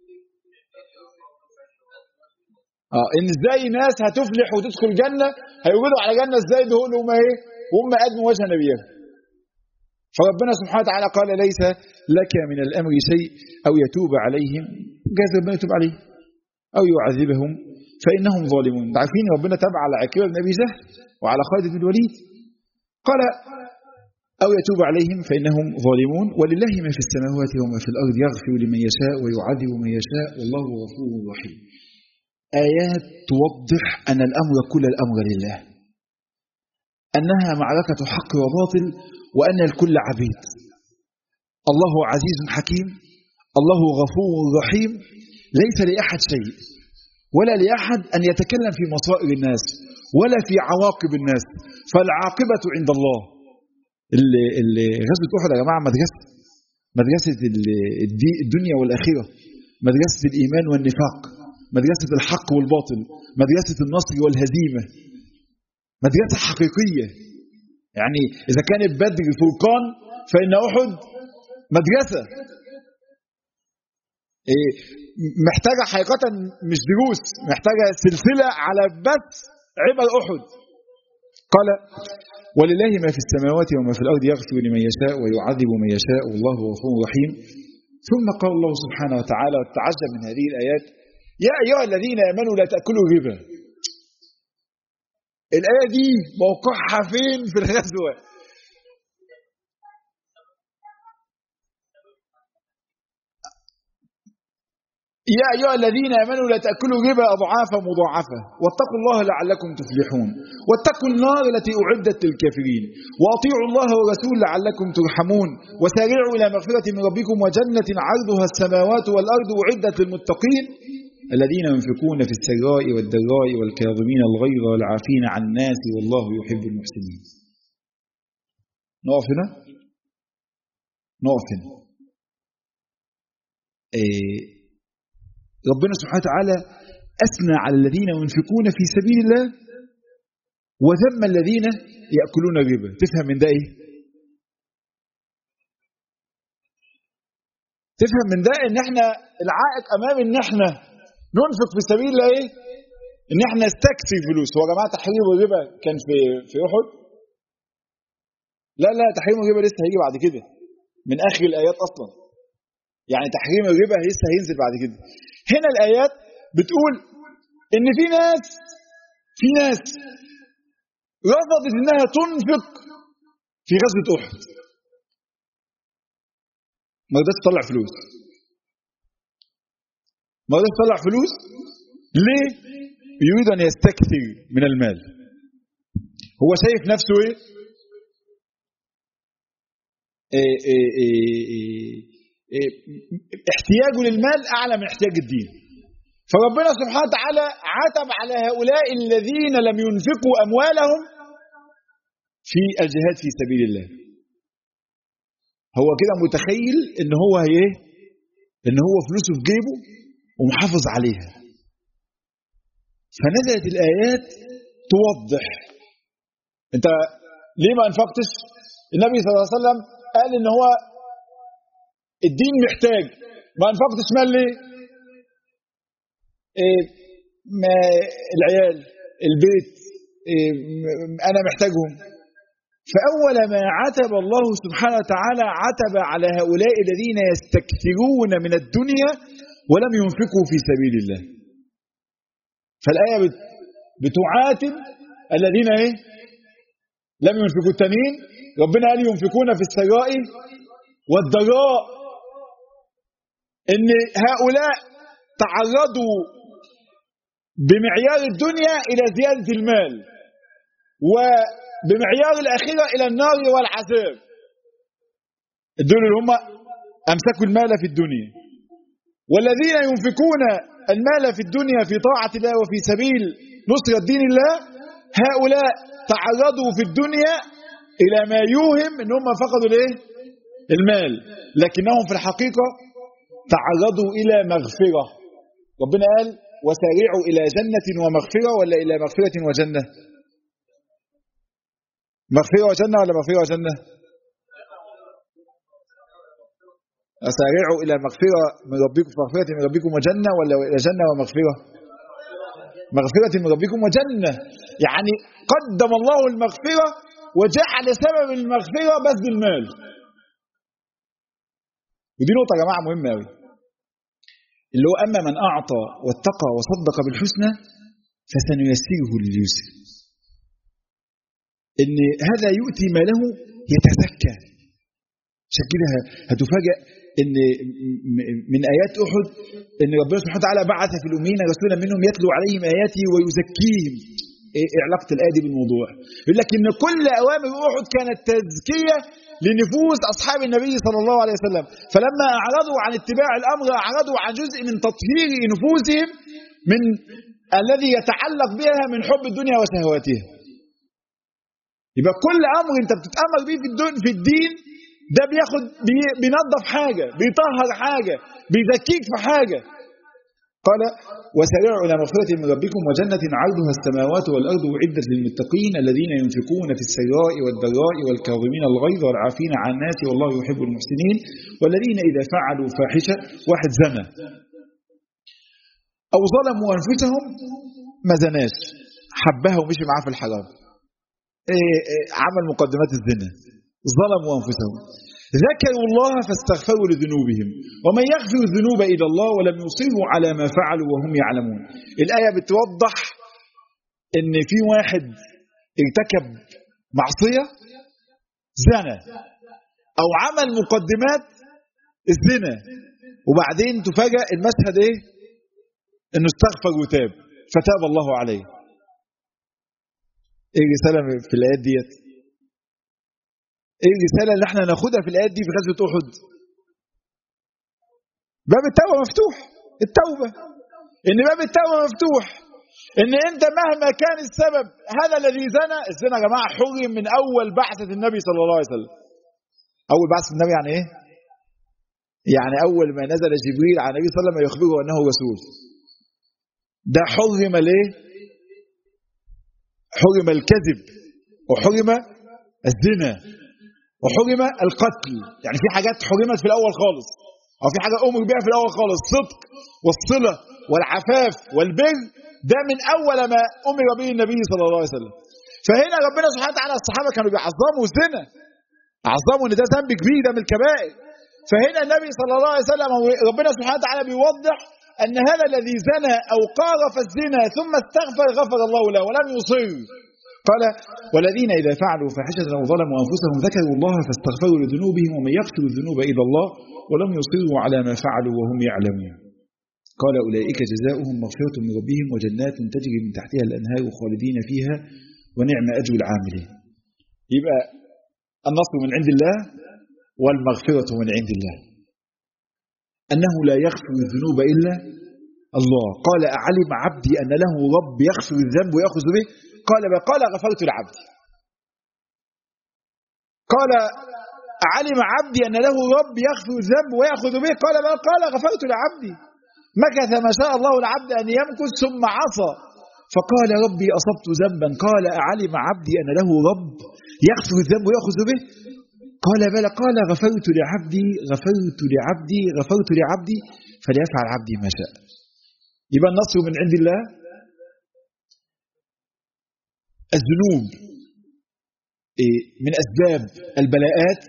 آه إن إزاي ناس هتفلح وتدخل جنة، هيوجدوا على جنة إزاي دول هم إيه؟ وهم أدموا وجه نبيهم. فربنا سبحانه وتعالى قال ليس لك من الأمر شيء أو يتوب عليهم، جاز ربنا يتوب عليهم، أو يعذبهم فإنهم ظالمون. عارفين ربنا تابع على عكرمة بن أبي جهل وعلى خالد بن الوليد، قال أو يتوب عليهم فإنهم ظالمون، ولله ما في السماوات وما في الأرض، يغفر لمن يشاء ويعذب من يشاء والله غفور رحيم. آيات توضح أن الأمر كل الأمر لله، أنها معركة حق وباطل، وأن الكل عبيد. الله عزيز حكيم، الله غفور رحيم، ليس لأحد شيء ولا لأحد أن يتكلم في مصائر الناس ولا في عواقب الناس، فالعاقبة عند الله. غزوة أحد يا جماعة مدرسة، مدرسة الدنيا والآخرة، مدرسة الإيمان والنفاق، مدرسة الحق والباطل، مدرسة النصر والهزيمة، مدرسة حقيقية. يعني إذا كانت بدر فرقان فإن أحد مدرسة محتاجة حقيقة مش دروس، محتاجة سلسلة على بس عبر أحد. قال ولله ما في السماوات وما في الأرض، يغفر لمن يشاء ويعذب من يشاء والله غفور رحيم. ثم قال الله سبحانه وتعالى، وتعجب من هذه الآيات، يا أيها الذين آمنوا لا تأكلوا الربا. الآية دي موقعها فين في الغزوة؟ يا أيها الذين آمنوا لا تأكلوا الربا أضعافا مضاعفة واتقوا الله لعلكم تفلحون واتقوا النار التي أعدت للكافرين وأطيعوا الله والرسول لعلكم ترحمون وسارعوا إلى مغفرة من ربكم وجنة عرضها السماوات والأرض أعدت للمتقين الذين ينفقون في السراء والضراء والكاظمين الغيظ والعافين عن الناس والله يحب المحسنين. نقف هنا نقف هنا إيه ربنا سبحانه وتعالى أثنى على الذين ينفقون في سبيل الله وذم الذين يأكلون الربا. تفهم من ده إيه؟ تفهم من ده إن إحنا العائق أمام إن إحنا ننفق في سبيل الله إيه؟ إن إحنا نستكثر فلوس. هو يا جماعة تحريم الربا كان في في أحد؟ لا لا تحريم الربا لسه هيجي بعد كده من آخر الآيات أصلا. يعني تحريم الربا لسه هينزل بعد كده. هنا الآيات بتقول إن في ناس في ناس رفضت إنها تنفق في غزوة أحد، ما رضتش تطلع فلوس. ما رضتش تطلع فلوس ليه؟ يريد أن يستكثر من المال. هو شايف نفسه إيه؟ إيه إيه إيه إيه احتياجه للمال أعلى من احتياج الدين. فربنا سبحانه وتعالى عتب على هؤلاء الذين لم ينفقوا أموالهم في الجهاد في سبيل الله. هو كده متخيل إن هو إيه؟ إن هو فلوسه في جيبه ومحافظ عليها. فنزلت الآيات توضح أنت ليه ما أنفقتش؟ النبي صلى الله عليه وسلم قال إن هو الدين محتاج، ما أنفقتش مال ليه؟ إيه ما العيال البيت إيه أنا محتاجهم. فأول ما عتب الله سبحانه وتعالى عتب على هؤلاء الذين يستكثرون من الدنيا ولم ينفقوا في سبيل الله. فالآية بتعاتب الذين ايه لم ينفقوا. التانيين ربنا قال ينفقون في السراء والضراء، ان هؤلاء تعرضوا بمعيار الدنيا الى زيادة المال وبمعيار الآخرة الى النار والعذاب. دول اللي هم امسكوا المال في الدنيا. والذين ينفقون المال في الدنيا في طاعة الله وفي سبيل نصرة دين الله، هؤلاء تعرضوا في الدنيا إلى ما يوهم إن هم فقدوا الايه؟ المال، لكنهم في الحقيقة تعرضوا إلى مغفرة. ربنا قال وسارعوا إلى جنة ومغفرة، ولا إلى مغفرة وجنة؟ مغفرة وجنة ولا مغفرة وجنة؟ أسارعوا إلى مغفرة من ربكم مغفرة من ربكم وجنة، ولا إلى جنة ومغفرة؟ مغفرة من ربكم وجنة، يعني قدم الله المغفرة وجعل سبب المغفرة بذل المال. ودي نقطة يا جماعة مهمة أوي، اللي هو أما من أعطى واتقى وصدق بالحسنى فسنيسره لليسر. إن هذا يؤتي ماله يتزكى. عشان كده هتفاجأ ان من ايات احد ان ربنا سبحانه وتعالى بعث في الاميين رسولا منهم يتلو عليهم اياته ويزكيهم. ايه علاقه الايه دي بالموضوع؟ يقول لك ان كل اوامر احد كانت تزكيه لنفوس اصحاب النبي صلى الله عليه وسلم، فلما اعرضوا عن اتباع الامر اعرضوا عن جزء من تطهير نفوسهم من الذي يتعلق بها من حب الدنيا وشهواتها. يبقى كل امر انت بتتامر به في الدين في الدين ده بياخد بي بينظف حاجة، بيطهر حاجة، بيزكيك في حاجة. قال وسارعوا إلى مغفرة من ربكم وجنة عرضها السماوات والأرض أعدت للمتقين الذين ينفقون في السراء والضراء والكاظمين الغيظ والعافين عن الناس والله يحب المحسنين والذين إذا فعلوا فاحشة، واحد زنى أو ظلموا أنفسهم ما زناش، حبها ومشي معاه في الحرام، إيه إيه عمل مقدمات الزنا، ظلموا أنفسهم، ذكروا الله فاستغفروا لذنوبهم ومن يغفر الذنوب إلا الله ولم يصروا على ما فعلوا وهم يعلمون. الآية بتوضح إن في واحد ارتكب معصية زنا أو عمل مقدمات الزنا، وبعدين تفاجأ المشهد إيه؟ إنه استغفر وتاب فتاب الله عليه. إيه الرسالة في الآيات ديت؟ ايه الرسالة اللي احنا ناخدها في الآيات دي في غزوة أحد؟ باب التوبة مفتوح، التوبة، ان باب التوبة مفتوح، ان انت مهما كان السبب. هذا الذي زنى، الزنا يا جماعة حرم من اول بعثة النبي صلى الله عليه وسلم. اول بعثة النبي يعني ايه؟ يعني اول ما نزل جبريل على النبي صلى الله عليه وسلم يخبره انه رسول، ده حرم ليه؟ حرم الكذب وحرم الزنا وحرم القتل. يعني في حاجات حرمت في الأول خالص، أو في حاجة أمر بها في الأول خالص، الصدق والصلة والعفاف والبر، ده من أول ما أمر به النبي صلى الله عليه وسلم. فهنا ربنا سبحانه وتعالى الصحابة كانوا بيعظموا الزنا، عظموا إن ده ذنب كبير، ده من الكبائر. فهنا النبي صلى الله عليه وسلم ربنا سبحانه وتعالى بيوضح أن هذا الذي زنى أو قارف الزنا ثم استغفر غفر الله له ولم يصر. قال والذين إذا فعلوا فاحشة أو ظلموا أنفسهم ذكروا الله فاستغفروا لذنوبهم ومن يغفر الذنوب إلا الله ولم يصروا على ما فعلوا وهم يعلمون. قال أولئك جزاؤهم مغفرة من ربهم وجنات تجري من تحتها الأنهار خالدين فيها ونعم أجر العاملين. يبقى النصر من عند الله والمغفرة من عند الله، أنه لا يغفر الذنوب إلا الله. قال أعلم عبدي أن له رب يغفر الذنب ويأخذ به؟ قال بل قال غفرت لعبدي. قال أعلم عبدي أن له رب يغفر الذنب ويأخذ به؟ قال بل قال غفرت لعبدي. مكث ما شاء الله العبد أن يمكث ثم عصى فقال ربي أصبت ذنبا. قال أعلم عبدي أن له رب يغفر الذنب ويأخذ به؟ قال بلى قال غفرت لعبدي غفرت لعبدي غفرت لعبدي فليفعل عبدي ما شاء. يبقى النصر من عند الله. الذنوب من أسباب البلاءات.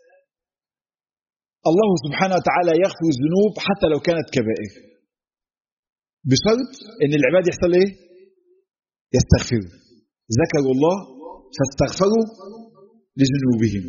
الله سبحانه وتعالى يغفر الذنوب حتى لو كانت كبائر، بشرط ان العباد يحصل ايه؟ يستغفروا. ذكروا الله فاستغفروا لذنوبهم.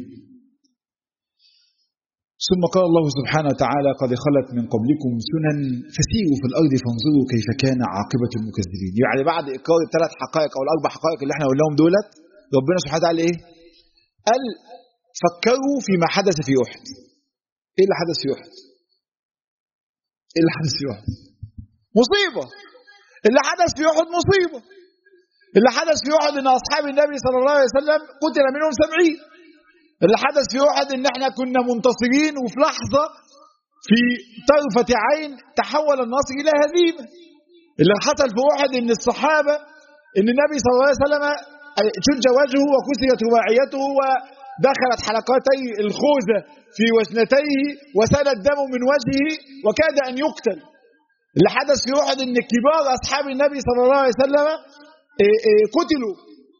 ثم قال الله سبحانه وتعالى قد خلت من قبلكم سنن فسيروا في الأرض فانظروا كيف كان عاقبة المكذبين. يعني بعد إقرار الثلاث حقائق أو الأربع حقائق اللي احنا قلناهم دولت، ربنا سبحانه وتعالى إيه؟ قال فكروا فيما حدث في أحد. إيه اللي حدث في أحد؟ إيه اللي حدث في أحد؟ مصيبة. اللي حدث في أحد مصيبة. اللي حدث في أحد إن أصحاب النبي صلى الله عليه وسلم قتل منهم سبعين. اللي حدث في أحد إن احنا كنا منتصرين وفي لحظة في طرفة عين تحول النصر إلى هزيمة. اللي حصل في أحد إن الصحابة إن النبي صلى الله عليه وسلم شج وجهه وكسرت رباعيته ودخلت حلقاتي الخوذة في وجنتيه وسال الدم من وجهه وكاد أن يقتل. اللي حدث في أحد إن كبار أصحاب النبي صلى الله عليه وسلم قتلوا.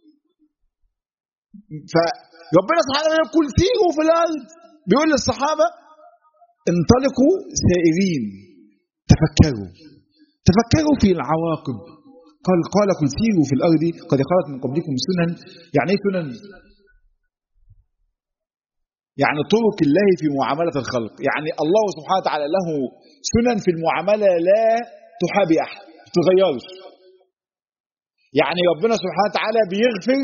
فربنا سبحانه وتعالى يقول سيروا في الأرض، بيقول للصحابة انطلقوا سائرين تفكروا تفكروا في العواقب. قال قال قل سيروا في الأرض قد خلت من قبلكم سنن. يعني ايه سنن؟ يعني طرق الله في معاملة الخلق. يعني الله سبحانه وتعالى له سنن في المعاملة لا تحابي أحد، ما تتغيرش. يعني ربنا سبحانه وتعالى بيغفر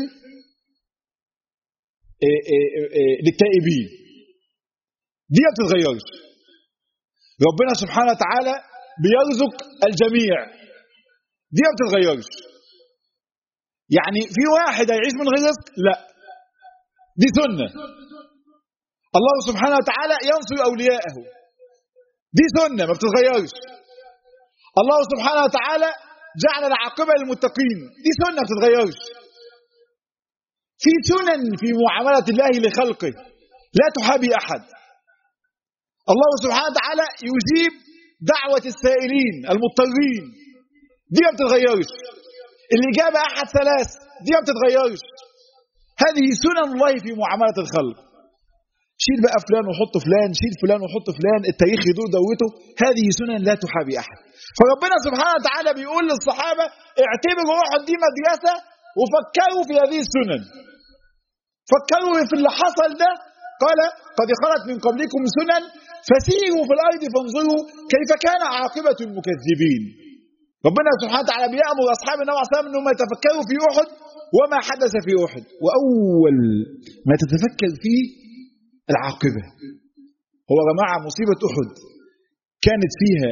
إيه إيه إيه للتائبين، دي ما بتتغيرش. ربنا سبحانه وتعالى بيرزق الجميع، دي ما بتتغيرش. يعني في واحد هيعيش من غير رزق؟ لا، دي سنة. الله سبحانه وتعالى ينصر أولياءه، دي سنة ما بتتغيرش. الله سبحانه وتعالى جعل العاقبة للمتقين، دي سنة ما بتتغيرش. في سنن في معاملة الله لخلقه لا تحابي أحد. الله سبحانه وتعالى يجيب دعوة السائلين المضطرين، دي ما بتتغيرش. الإجابة أحد ثلاث، دي ما بتتغيرش. هذه سنن الله في معاملة الخلق. شيل بقى فلان وحط فلان، شيل فلان وحط فلان، التاريخ يدور دوته، هذه سنن لا تحابي أحد. فربنا سبحانه وتعالى بيقول للصحابة اعتبروا أحد دي مدرسة وفكروا في هذه السنن، فكروا في اللي حصل ده. قال قد خلت من قبلكم سنن فسيروا في الأرض فانظروا كيف كان عاقبة المكذبين. ربنا سبحانه وتعالى بيأمر أصحاب النبي صلى الله عليه وسلم أنهم يتفكروا في أحد وما حدث في أحد، وأول ما تتفكر فيه العاقبة. هو يا جماعة مصيبة أحد كانت فيها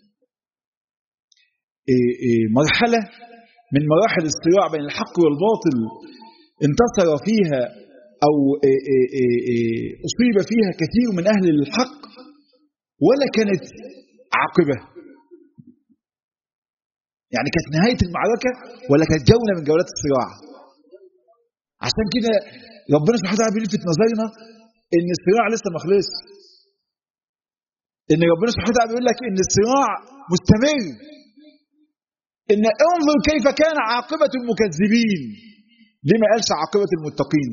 مرحلة من مراحل الصراع بين الحق والباطل، انتصر فيها أو أصيب فيها كثير من أهل الحق، ولا كانت عاقبة؟ يعني كانت نهاية المعركة ولا كانت جولة من جولات الصراع؟ عشان كده ربنا سبحانه وتعالى بيلفت نظرنا إن الصراع لسه ما خلصش، إن ربنا سبحانه وتعالى بيقول لك إن الصراع مستمر، إن انظر كيف كان عاقبة المكذبين. ليه ما قالش عاقبة المتقين؟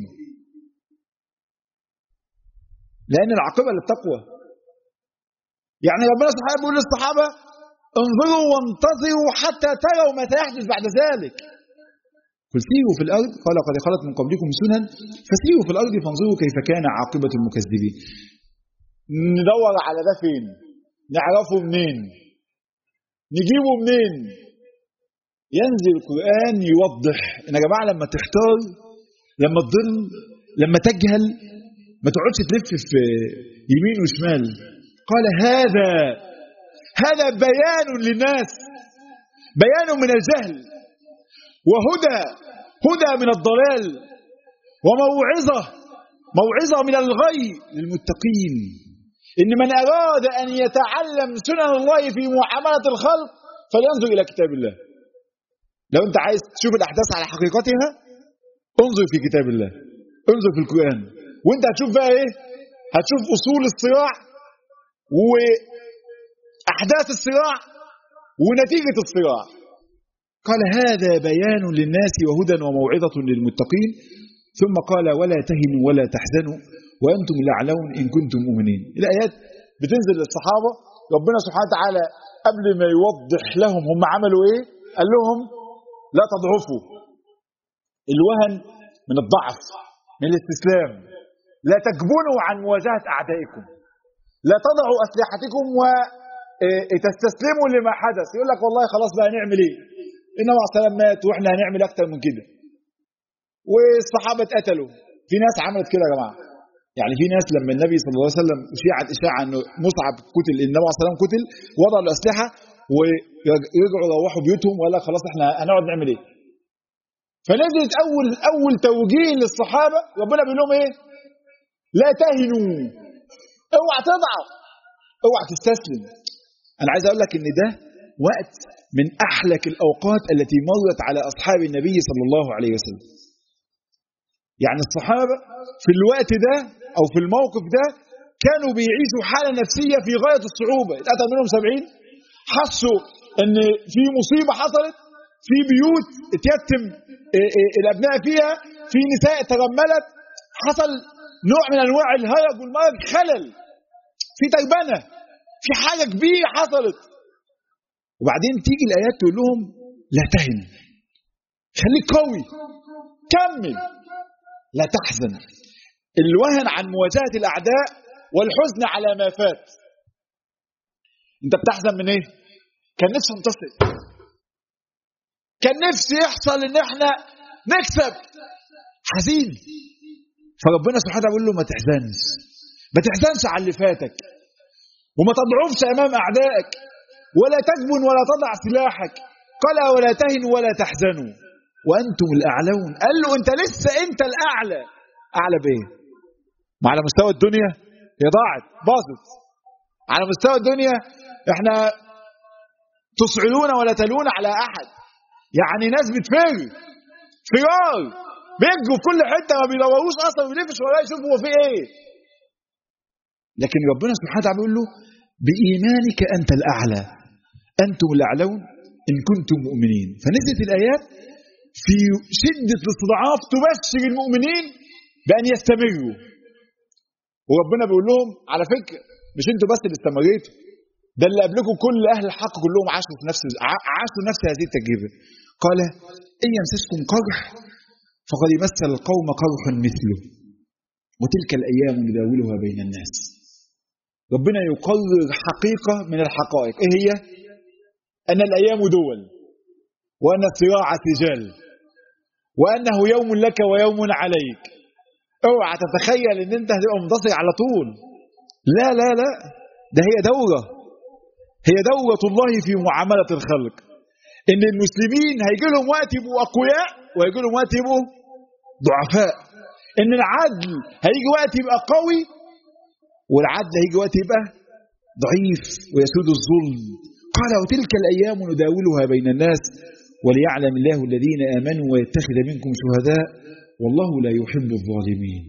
لأن العاقبة للتقوى. يعني ربنا سبحانه بيقول للصحابة انظروا وانتظروا حتى تروا ما سيحدث بعد ذلك. قل سيروا في الأرض قال قد خلت من قبلكم سنن فسيروا في الأرض فانظروا كيف كان عاقبة المكذبين. ندور على ده فين؟ نعرفه منين؟ نجيبه منين؟ ينزل القرآن يوضح إن يا جماعة لما تختار، لما تضل، لما تجهل، ما تقعدش تلف في يمين وشمال. قال هذا هذا بيان للناس، بيان من الجهل، وهدى هدى من الضلال، وموعظة موعظة من الغي للمتقين. إن من أراد أن يتعلم سنن الله في معاملة الخلق فلينظر إلى كتاب الله. لو أنت عايز تشوف الأحداث على حقيقتها انظر في كتاب الله، انظر في القرآن، وأنت هتشوف بقى إيه؟ هتشوف أصول الصراع وأحداث الصراع ونتيجة الصراع. قال هذا بيان للناس وهدى وموعظة للمتقين، ثم قال ولا تهنوا ولا تحزنوا وأنتم الأعلون إن كنتم مؤمنين. الآيات بتنزل للصحابة، ربنا سبحانه وتعالى قبل ما يوضح لهم هم عملوا إيه قال لهم لا تضعفوا. الوهن من الضعف، من الاستسلام. لا تجبنوا عن مواجهة أعدائكم، لا تضعوا أسلحتكم وتستسلموا لما حدث. يقول لك والله خلاص بقى نعمل إيه؟ إنما السلام مات وإحنا هنعمل أكتر من كده، والصحابة اتقتلوا. في ناس عملت كده يا جماعة، يعني في ناس لما النبي صلى الله عليه وسلم أشيعت إشاعة أنه مصعب قتل، النبي صلى الله عليه وسلم قتل، وضعوا الأسلحة ويرجعوا يروحوا بيوتهم وقال لك خلاص إحنا هنقعد نعمل إيه؟ فنزلت أول أول توجيه للصحابة، ربنا بيقول لهم إيه؟ لا تهنوا، اوعى تضعف، اوعى تستسلم. أنا عايز أقول لك إن ده وقت من أحلك الأوقات التي مرت على أصحاب النبي صلى الله عليه وسلم. يعني الصحابة في الوقت ده أو في الموقف ده كانوا بيعيشوا حالة نفسية في غاية الصعوبة. اتقتل منهم سبعين، حسوا إن في مصيبة حصلت، في بيوت اتيتم الأبناء فيها، في نساء ترملت، حصل نوع من أنواع الهرج والمرج، خلل في تربنة، في حاجة كبيرة حصلت. وبعدين تيجي الآيات تقول لهم لا تهن، خليك قوي، كمل، لا تحزن. الوهن عن مواجهة الأعداء والحزن على ما فات. انت بتحزن من ايه؟ كان نفسي انتصر، كان نفسي يحصل ان احنا نكسب، حزين. فربنا سبحانه وتعالى بيقول له ما تحزنش، ما تحزنش على اللي فاتك، وما تضعفش امام اعدائك، ولا تجبن ولا تضع سلاحك. قال ولا تهنوا ولا تحزنوا وانتم الاعلون. قال له انت لسه انت الاعلى. اعلى بايه؟ ما على مستوى الدنيا هي ضاعت باظت. على مستوى الدنيا احنا تصعدون ولا تلون على احد، يعني ناس بتفر فرار بيجوا في كل حته، ما بيدوروش اصلا، ما بيلفش ولا يشوفوا هو في ايه. لكن ربنا سبحانه وتعالى بيقول له بايمانك انت الاعلى، انتم الاعلون ان كنتم مؤمنين. فنزلت الايات في شده الاستضعاف تبشر المؤمنين بان يستمروا. وربنا بيقول لهم على فكره مش انتوا بس اللي استمريتوا، ده اللي قبلكم كل اهل الحق كلهم عاشوا في نفس عاشوا نفس هذه التجربه. قال ان يمسسكم قرح فقد يمس القوم قرح مثله وتلك الايام نداولها بين الناس. ربنا يقرر حقيقه من الحقائق. ايه هي؟ ان الايام دول، وان الصراع سجال، وانه يوم لك ويوم عليك. اوعى تتخيل ان انت هتبقى منتصر على طول، لا لا لا، ده هي دوره، هي دورة الله في معاملة الخلق. ان المسلمين هيجي لهم وقت يبقوا اقوياء وهيجي لهم وقت يبقوا ضعفاء. ان العدل هيجي وقت يبقى قوي والعدل هيجي وقت يبقى ضعيف ويسود الظلم. قال وتلك الايام نداولها بين الناس وليعلم الله الذين امنوا ويتخذ منكم شهداء والله لا يحب الظالمين.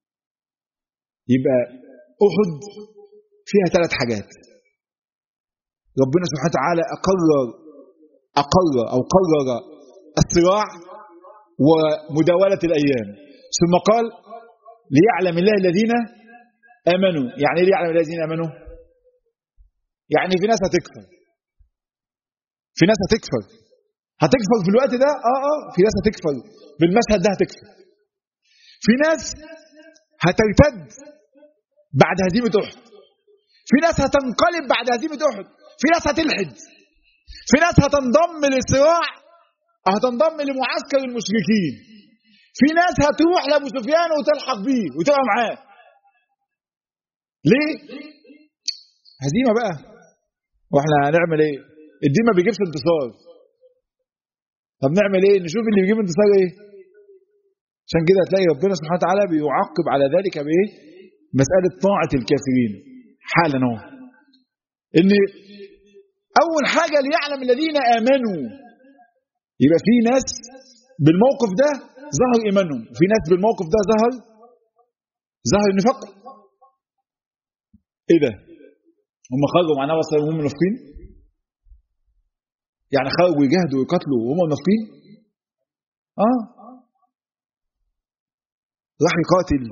يبقى احد فيها ثلاث حاجات. ربنا سبحانه وتعالى أقرر أقرر أو قرر الصراع ومداولة الأيام، ثم قال ليعلم الله الذين آمنوا. يعني ايه ليعلم الله الذين آمنوا؟ يعني في ناس هتكفر، في ناس هتكفر هتكفر في الوقت ده. اه اه في ناس هتكفر بالمشهد ده، هتكفر. في ناس هترتد بعد هزيمة أحد، في ناس هتنقلب بعد هزيمة أحد، في ناس هتلحد، في ناس هتنضم للصراع، هتنضم لمعسكر المشركين. في ناس هتروح لأبو سفيان وتلحق بيه وتبقى معاه. ليه؟ هزيمة بقى، واحنا هنعمل ايه؟ الدين ما بيجيبش انتصار. طب نعمل ايه؟ نشوف اللي بيجيب انتصار ايه. عشان كده هتلاقي ربنا سبحانه وتعالى بيعقب على ذلك بايه؟ مسألة طاعة الكافرين حالا اهو. ان اول حاجة ليعلم الذين امنوا، يبقى في ناس بالموقف ده ظهر ايمانهم، وفي ناس بالموقف ده ظهر ظهر النفاق. ايه ده؟ هم خرجوا معناها وصلوا وهم منافقين؟ يعني خرجوا يجاهدوا ويقاتلوا وهم منافقين؟ اه راح يقاتل،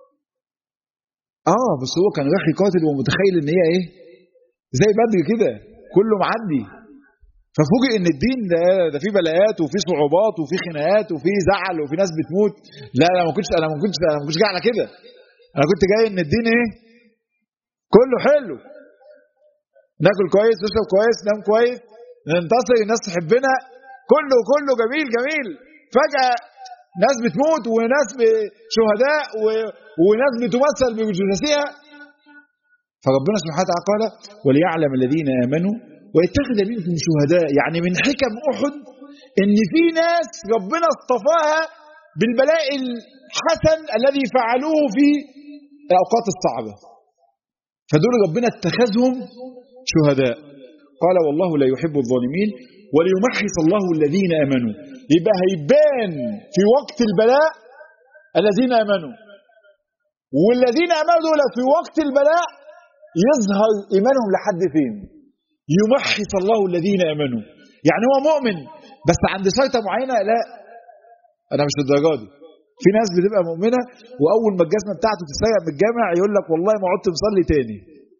اه بس هو كان راح يقاتل ومتخيل ان هي ايه؟ زي بدر كده كله معدي، ففوجئ ان الدين ده ده فيه بلايات وفيه صعوبات وفيه خناقات وفيه زعل وفيه ناس بتموت. لا انا ما كنتش انا ما كنتش انا ما كنتش جاي على كده. انا كنت جاي ان الدين ايه؟ كله حلو، ناكل كويس، نشرب كويس، ننام كويس، ننتصر، الناس تحبنا، كله كله جميل جميل. فجأة ناس بتموت وناس شهداء و... وناس بتمثل بجثثها. فربنا سبحانه وتعالى قال وليعلم الذين آمنوا ويتخذ منكم شهداء. يعني من حكم أحد ان في ناس ربنا اصطفاها بالبلاء الحسن الذي فعلوه في الأوقات الصعبة، فدول ربنا اتخذهم شهداء. قال والله لا يحب الظالمين وليمحص الله الذين آمنوا. يبقى هيبان في وقت البلاء الذين آمنوا، والذين آمنوا دول في وقت البلاء يظهر إيمانهم لحد فين؟ يمحص الله الذين آمنوا. يعني هو مؤمن بس عند شرطة معينة، لا أنا مش الدرجة دي. في ناس بتبقى مؤمنة وأول ما الجزمة بتاعته تتسرق من الجامع يقول لك والله ما عدت مصلي تاني،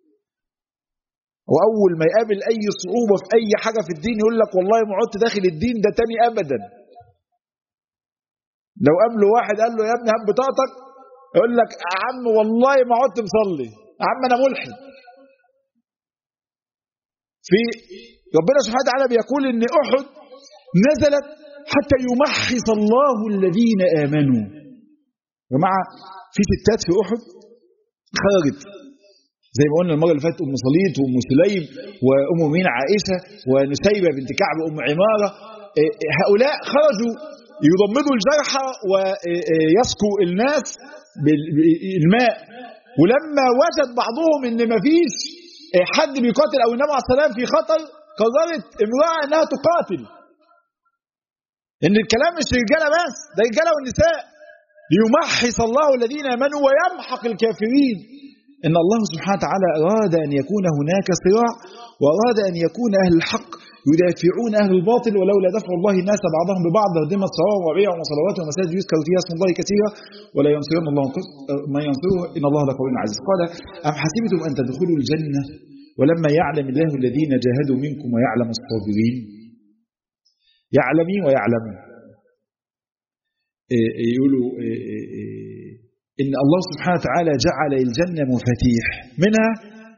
وأول ما يقابل أي صعوبة في أي حاجة في الدين يقول لك والله ما عدت داخل الدين ده تاني أبدا. لو قابله واحد قال له يا ابني هات بطاقتك يقول لك يا عم والله ما عدت مصلي، يا عم أنا ملحد. في ربنا سبحانه وتعالى بيقول إن أحد نزلت حتى يمحص الله الذين آمنوا. يا جماعة في ستات في أحد خرجت زي ما قلنا المرة اللي فاتت، أم صليت وأم سليم وأم مين عائشة ونسيبة بنت كعب وأم عمارة. هؤلاء خرجوا يضمدوا الجرحى ويسقوا الناس بالماء، ولما وجد بعضهم ان مفيش حد بيقاتل او النبي عليه السلام في خطر قررت امرأة انها تقاتل. ان الكلام مش رجاله بس، ده رجاله والنساء. ليمحص الله الذين امنوا ويمحق الكافرين. ان الله سبحانه وتعالى اراد ان يكون هناك صراع، واراد ان يكون اهل الحق يدافعون اهل الباطل، ولولا دفع الله الناس بعضهم ببعض لهدمت صوامع وبيع وصلوات ومساجد يذكر فيها اسم الله كثيرا ولا ينصرن الله من ينصره ان الله لقوي عزيز. قال ام حسبتم ان تدخلوا الجنه ولما يعلم الله الذين جاهدوا منكم ويعلم الصابرين. يعلمين ويعلمون. يقولوا إن الله سبحانه وتعالى جعل الجنة مفاتيح، منها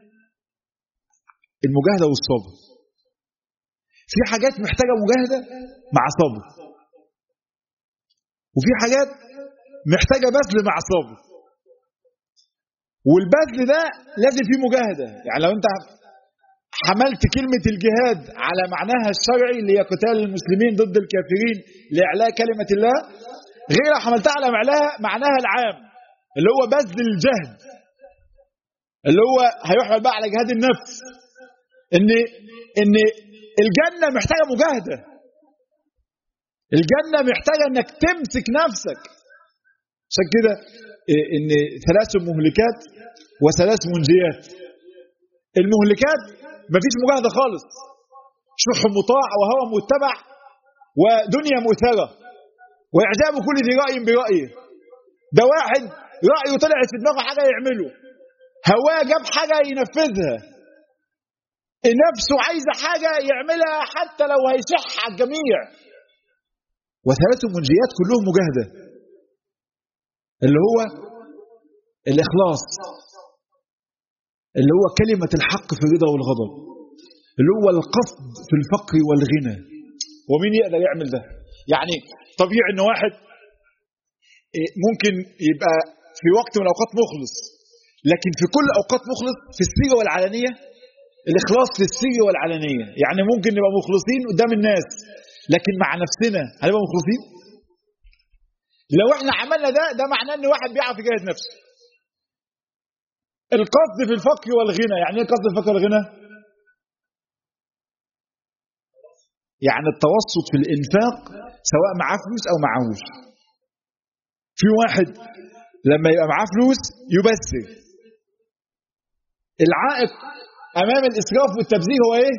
المجاهدة والصبر. في حاجات محتاجة مجاهدة مع صبر، وفي حاجات محتاجة بذل مع صبر، والبذل ده لازم فيه مجاهدة. يعني لو أنت حملت كلمة الجهاد على معناها الشرعي اللي هي قتال المسلمين ضد الكافرين لإعلاء كلمة الله، غير حملتها على معناها العام اللي هو بذل الجهد، اللي هو هيحمل بقى على جهاد النفس. ان ان الجنة محتاجة مجاهدة، الجنة محتاجة انك تمسك نفسك. عشان كده ان ثلاث مهلكات وثلاث منجيات. المهلكات مفيش مجاهدة خالص، شح مطاع وهوى متبع ودنيا مؤثرة واعجاب كل ذي رأي برأيه. ده واحد رأيه طلعت في دماغه حاجة يعمله، هواه جاب حاجة ينفذها، نفسه عايزة حاجة يعملها حتى لو هيصح على الجميع. وثلاث منجيات كلهم مجاهدة، اللي هو الإخلاص، اللي هو كلمة الحق في الرضا والغضب، اللي هو القصد في الفقر والغنى. ومين يقدر يعمل ده؟ يعني طبيعي ان واحد ممكن يبقى في وقت من الاوقات مخلص، لكن في كل اوقات مخلص في السر والعلانيه. الاخلاص في السر والعلانيه، يعني ممكن نبقى مخلصين قدام الناس لكن مع نفسنا هنبقى مخلصين؟ لو احنا عملنا ده ده معناه ان واحد بيعرف يجاهد نفسه. القصد في الفقر والغنى، يعني ايه قصد الفقر والغنى؟ يعني التوسط في الانفاق سواء معاه فلوس او معهوش. في واحد لما يبقى معاه فلوس يبذر. العائق امام الاسراف والتبذير هو ايه؟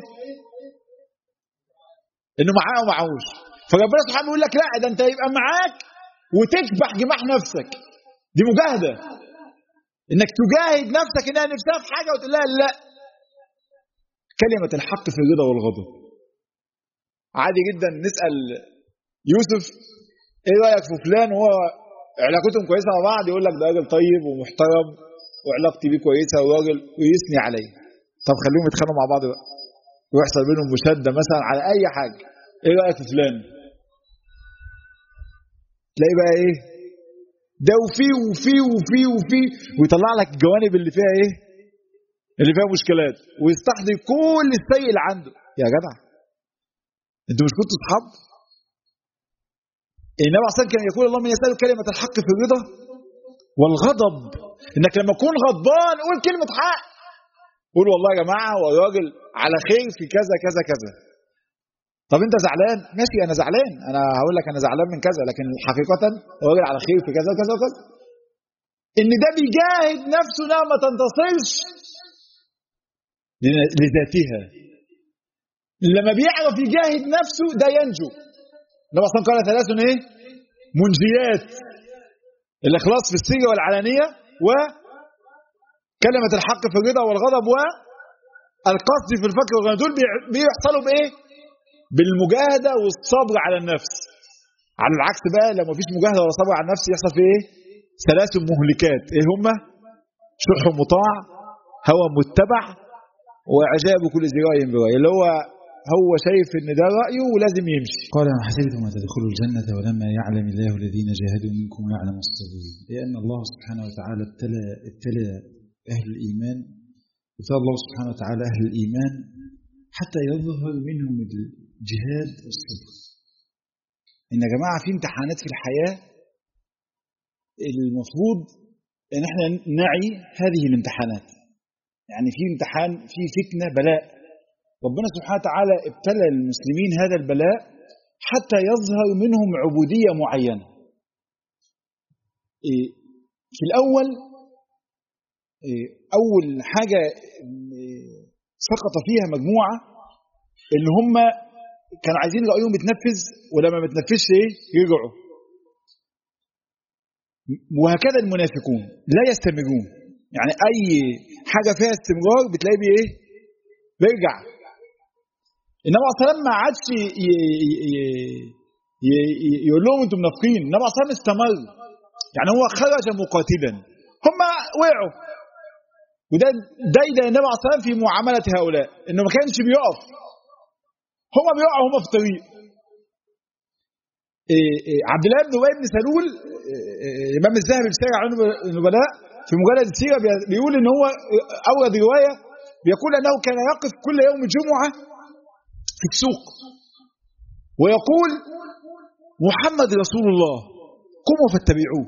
انه معاه او معهوش. فربنا سبحانه بيقول لك لا، ده انت يبقى معاك وتكبح جماح نفسك. دي مجاهده، انك تجاهد نفسك انها نفسها في حاجه وتقول لها لا. كلمه الحق في الرضا والغضب. عادي جدا نسال يوسف ايه رايك في فلان وهو علاقتهم كويسه مع بعض، يقول لك ده راجل طيب ومحترم وعلاقتي بيه كويسه وراجل، ويثني عليه. طب خليهم يتخانقوا مع بعض بقى ويحصل بينهم مشاده مثلا على اي حاجه، ايه رايك في فلان؟ تلاقي بقى ايه ده وفيه وفيه وفيه وفيه، ويطلع لك الجوانب اللي فيها ايه، اللي فيها مشكلات، ويستحضر كل السيء اللي عنده. يا جدع انتوا مش كنتوا اصحاب؟ النبي عليه الصلاه والسلام كان يقول اللهم يسأل كلمه الحق في الرضا والغضب. انك لما تكون غضبان قول كلمه حق، قول والله يا جماعه هو الراجل على خير في كذا كذا كذا. طب انت زعلان؟ ماشي انا زعلان، انا هقول لك انا زعلان من كذا، لكن حقيقه الراجل على خير في كذا كذا وكذا. ان ده بيجاهد نفسه انها ما تنتصرش لذاتها. لما بيعرف يجاهد نفسه ده ينجو. النبي اصلا قال ثلاث ايه منجيات: الاخلاص في السر والعلانيه، وكلمه الحق في الرضا والغضب، والقصد في الفقر والغنى. دول بيحصلوا بايه؟ بالمجاهده والصبر على النفس. على العكس بقى لو مفيش مجاهده ولا صبر على النفس يحصل في ايه؟ ثلاث مهلكات. ايه هما؟ شح مطاع، هوى متبع، واعجاب كل ذي راي براي. اللي هو هو شايف ان ده رايه ولازم يمشي. قال ما حسبتم ان تدخلوا الجنه ولما يعلم الله الذين جاهدوا منكم ويعلم الصابرين. لان الله سبحانه وتعالى ابتلى ابتلى اهل الايمان، ابتلى الله سبحانه وتعالى اهل الايمان حتى يظهر منهم الجهاد والصبر. ان يا جماعه في امتحانات في الحياه المفروض ان احنا نعي هذه الامتحانات. يعني في امتحان، في فتنه، بلاء. ربنا سبحانه وتعالى ابتلى المسلمين هذا البلاء حتى يظهر منهم عبوديه معينه. في الاول اول حاجه سقط فيها مجموعه اللي هم كانوا عايزين رايهم يتنفذ، ولما ما تنفذش ايه يرجعوا. وهكذا المنافقون لا يستمرون. يعني اي حاجه فيها استمرار بتلاقيه بايه؟ بيرجع. النبي عليه الصلاه والسلام ما عادش يقول لهم انتم منافقين. النبي عليه الصلاه والسلام استمر. يعني هو خرج مقاتلا، هم وقعوا. وده دايدا النبي عليه الصلاه والسلام في معامله هؤلاء، انه ما كانش بيقف، هم بيقعوا هم في الطريق. عبد الله بن ابي بن سلول الامام الذهبي في سير اعلام النبلاء في مجلد السيره بيقول ان هو اورد روايه بيقول انه كان يقف كل يوم الجمعه في السوق ويقول محمد رسول الله قوموا فاتبعوه.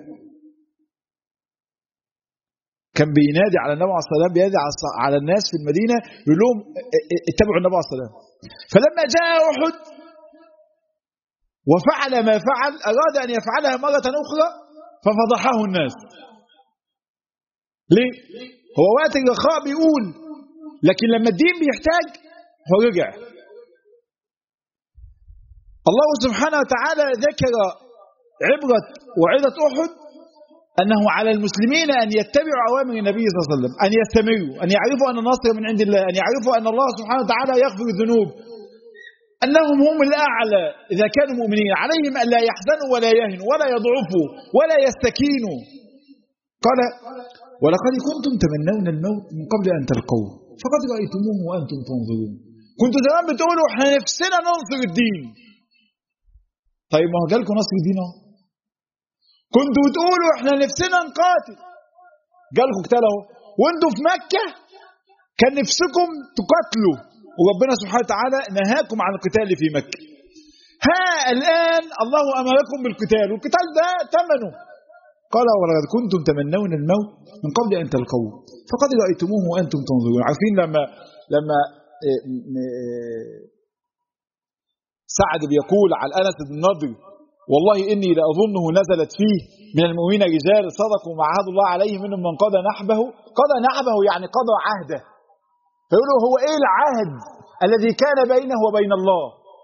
كان بينادي على النبي عليه الصلاه والسلام، بينادي على الناس في المدينه يقول لهم اتبعوا النبي عليه الصلاه والسلام. فلما جاء احد وفعل ما فعل اراد ان يفعلها مره اخرى ففضحه الناس. ليه؟ هو وقت الرخاء بيقول، لكن لما الدين بيحتاج هو رجع. الله سبحانه وتعالى ذكر عبرة وعظة أحد أنه على المسلمين أن يتبعوا أوامر النبي صلى الله عليه وسلم، أن يستمروا، أن يعرفوا أن النصر من عند الله، أن يعرفوا أن الله سبحانه وتعالى يغفر الذنوب، أنهم هم الأعلى إذا كانوا مؤمنين. عليهم أن لا يحزنوا ولا يهنوا ولا يضعفوا ولا يستكينوا. قال ولقد كنتم تمنون الموت من قبل أن تلقوه فقد رأيتموه وأنتم تنظرون كنتوا زمان بتقولوا احنا نفسنا ننصر الدين. طيب ما هو جالكم نصر الدين اهو. كنتوا بتقولوا احنا نفسنا نقاتل، جالكم قتال اهو. وانتوا في مكة كان نفسكم تقاتلوا وربنا سبحانه وتعالى نهاكم عن القتال في مكة. ها الآن الله أمركم بالقتال، والقتال ده ثمنه. قال ولقد كنتم تمنون الموت من قبل أن تلقوه فقد رأيتموه وأنتم تنظرون. عارفين لما لما سعد بيقول على أنس بن النضر والله إني لأظنه نزلت فيه من المؤمنين رجال صدقوا ما عهد الله عليه منهم من قضى نحبه. قضى نحبه يعني قضى عهده. فيقولوا هو إيه العهد الذي كان بينه وبين الله؟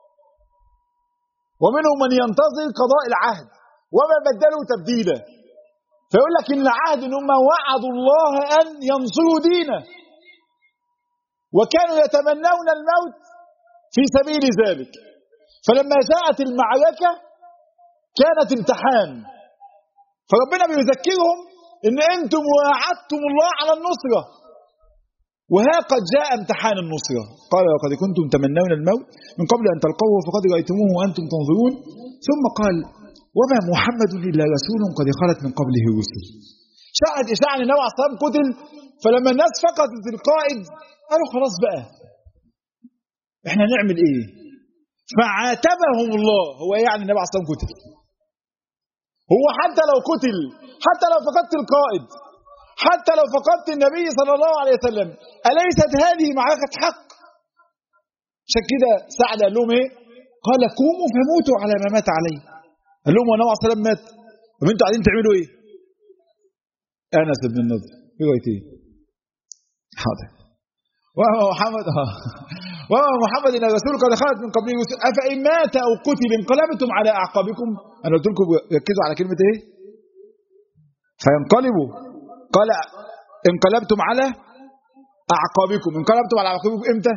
ومنهم من ينتظر قضاء العهد وما بدلوا تبديلا. فيقول لك إن العهد إنهم وعدوا الله أن ينصروا دينه وكانوا يتمنون الموت في سبيل ذلك. فلما جاءت المعركة كانت امتحان، فربنا بيذكرهم إن أنتم وعدتم الله على النصرة، وها قد جاء امتحان النصرة. قال وقد كنتم تمنون الموت من قبل أن تلقوه فقد رأيتموه وأنتم تنظرون. ثم قال وما محمد إلا رسول قد خلت من قبله الرسل. شاهد إشاعة النبي عليه الصلاة والسلام قتل، فلما الناس فقدت القائد قالوا خلاص بقى احنا نعمل ايه؟ فعاتبهم الله. هو يعني النبي عليه الصلاة والسلام قتل، هو حتى لو قتل، حتى لو فقدت القائد، حتى لو فقدت النبي صلى الله عليه وسلم، أليست هذه معركة حق؟ عشان كده سعد قال لهم ايه؟ قال قوموا فموتوا على ما مات عليه. قال لهم والنبي عليه الصلاة والسلام مات، طب انتوا قاعدين تعملوا ايه؟ أنس بن النضر في روايتين. حاضر. وهو محمد وهو محمد إن الرسول قد خلت من قبله الرسل أفإن مات أو قتل انقلبتم على أعقابكم. أنا قلت لكم ركزوا على كلمة إيه؟ فينقلبوا. قال انقلبتم على أعقابكم. انقلبتم على أعقابكم إمتى؟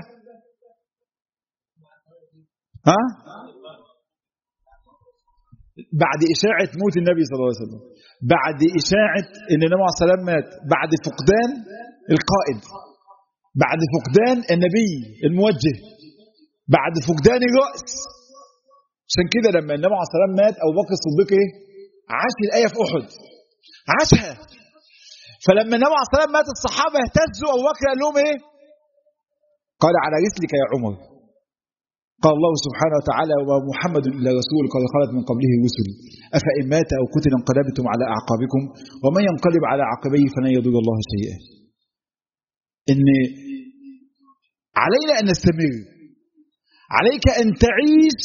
ها؟ بعد إشاعة موت النبي صلى الله عليه وسلم، بعد إشاعة إن النبي عليه الصلاة والسلام مات، بعد فقدان القائد، بعد فقدان النبي الموجه، بعد فقدان الرأس. عشان كده لما النبي عليه الصلاة والسلام مات أبو بكر الصديق إيه؟ عاش الآية في أحد، عاشها. فلما النبي عليه الصلاة والسلام مات الصحابة اهتزوا، أبو بكر قال لهم إيه؟ قال على رسلك يا عمر. قال الله سبحانه وتعالى وما محمد إلا رسول قد خلت من قبله الرسل أفإن مات أو قتل انقلبتم على أعقابكم ومن ينقلب على عقبيه فلن يضر الله شيئا. إن علينا أن نستمر، عليك أن تعيش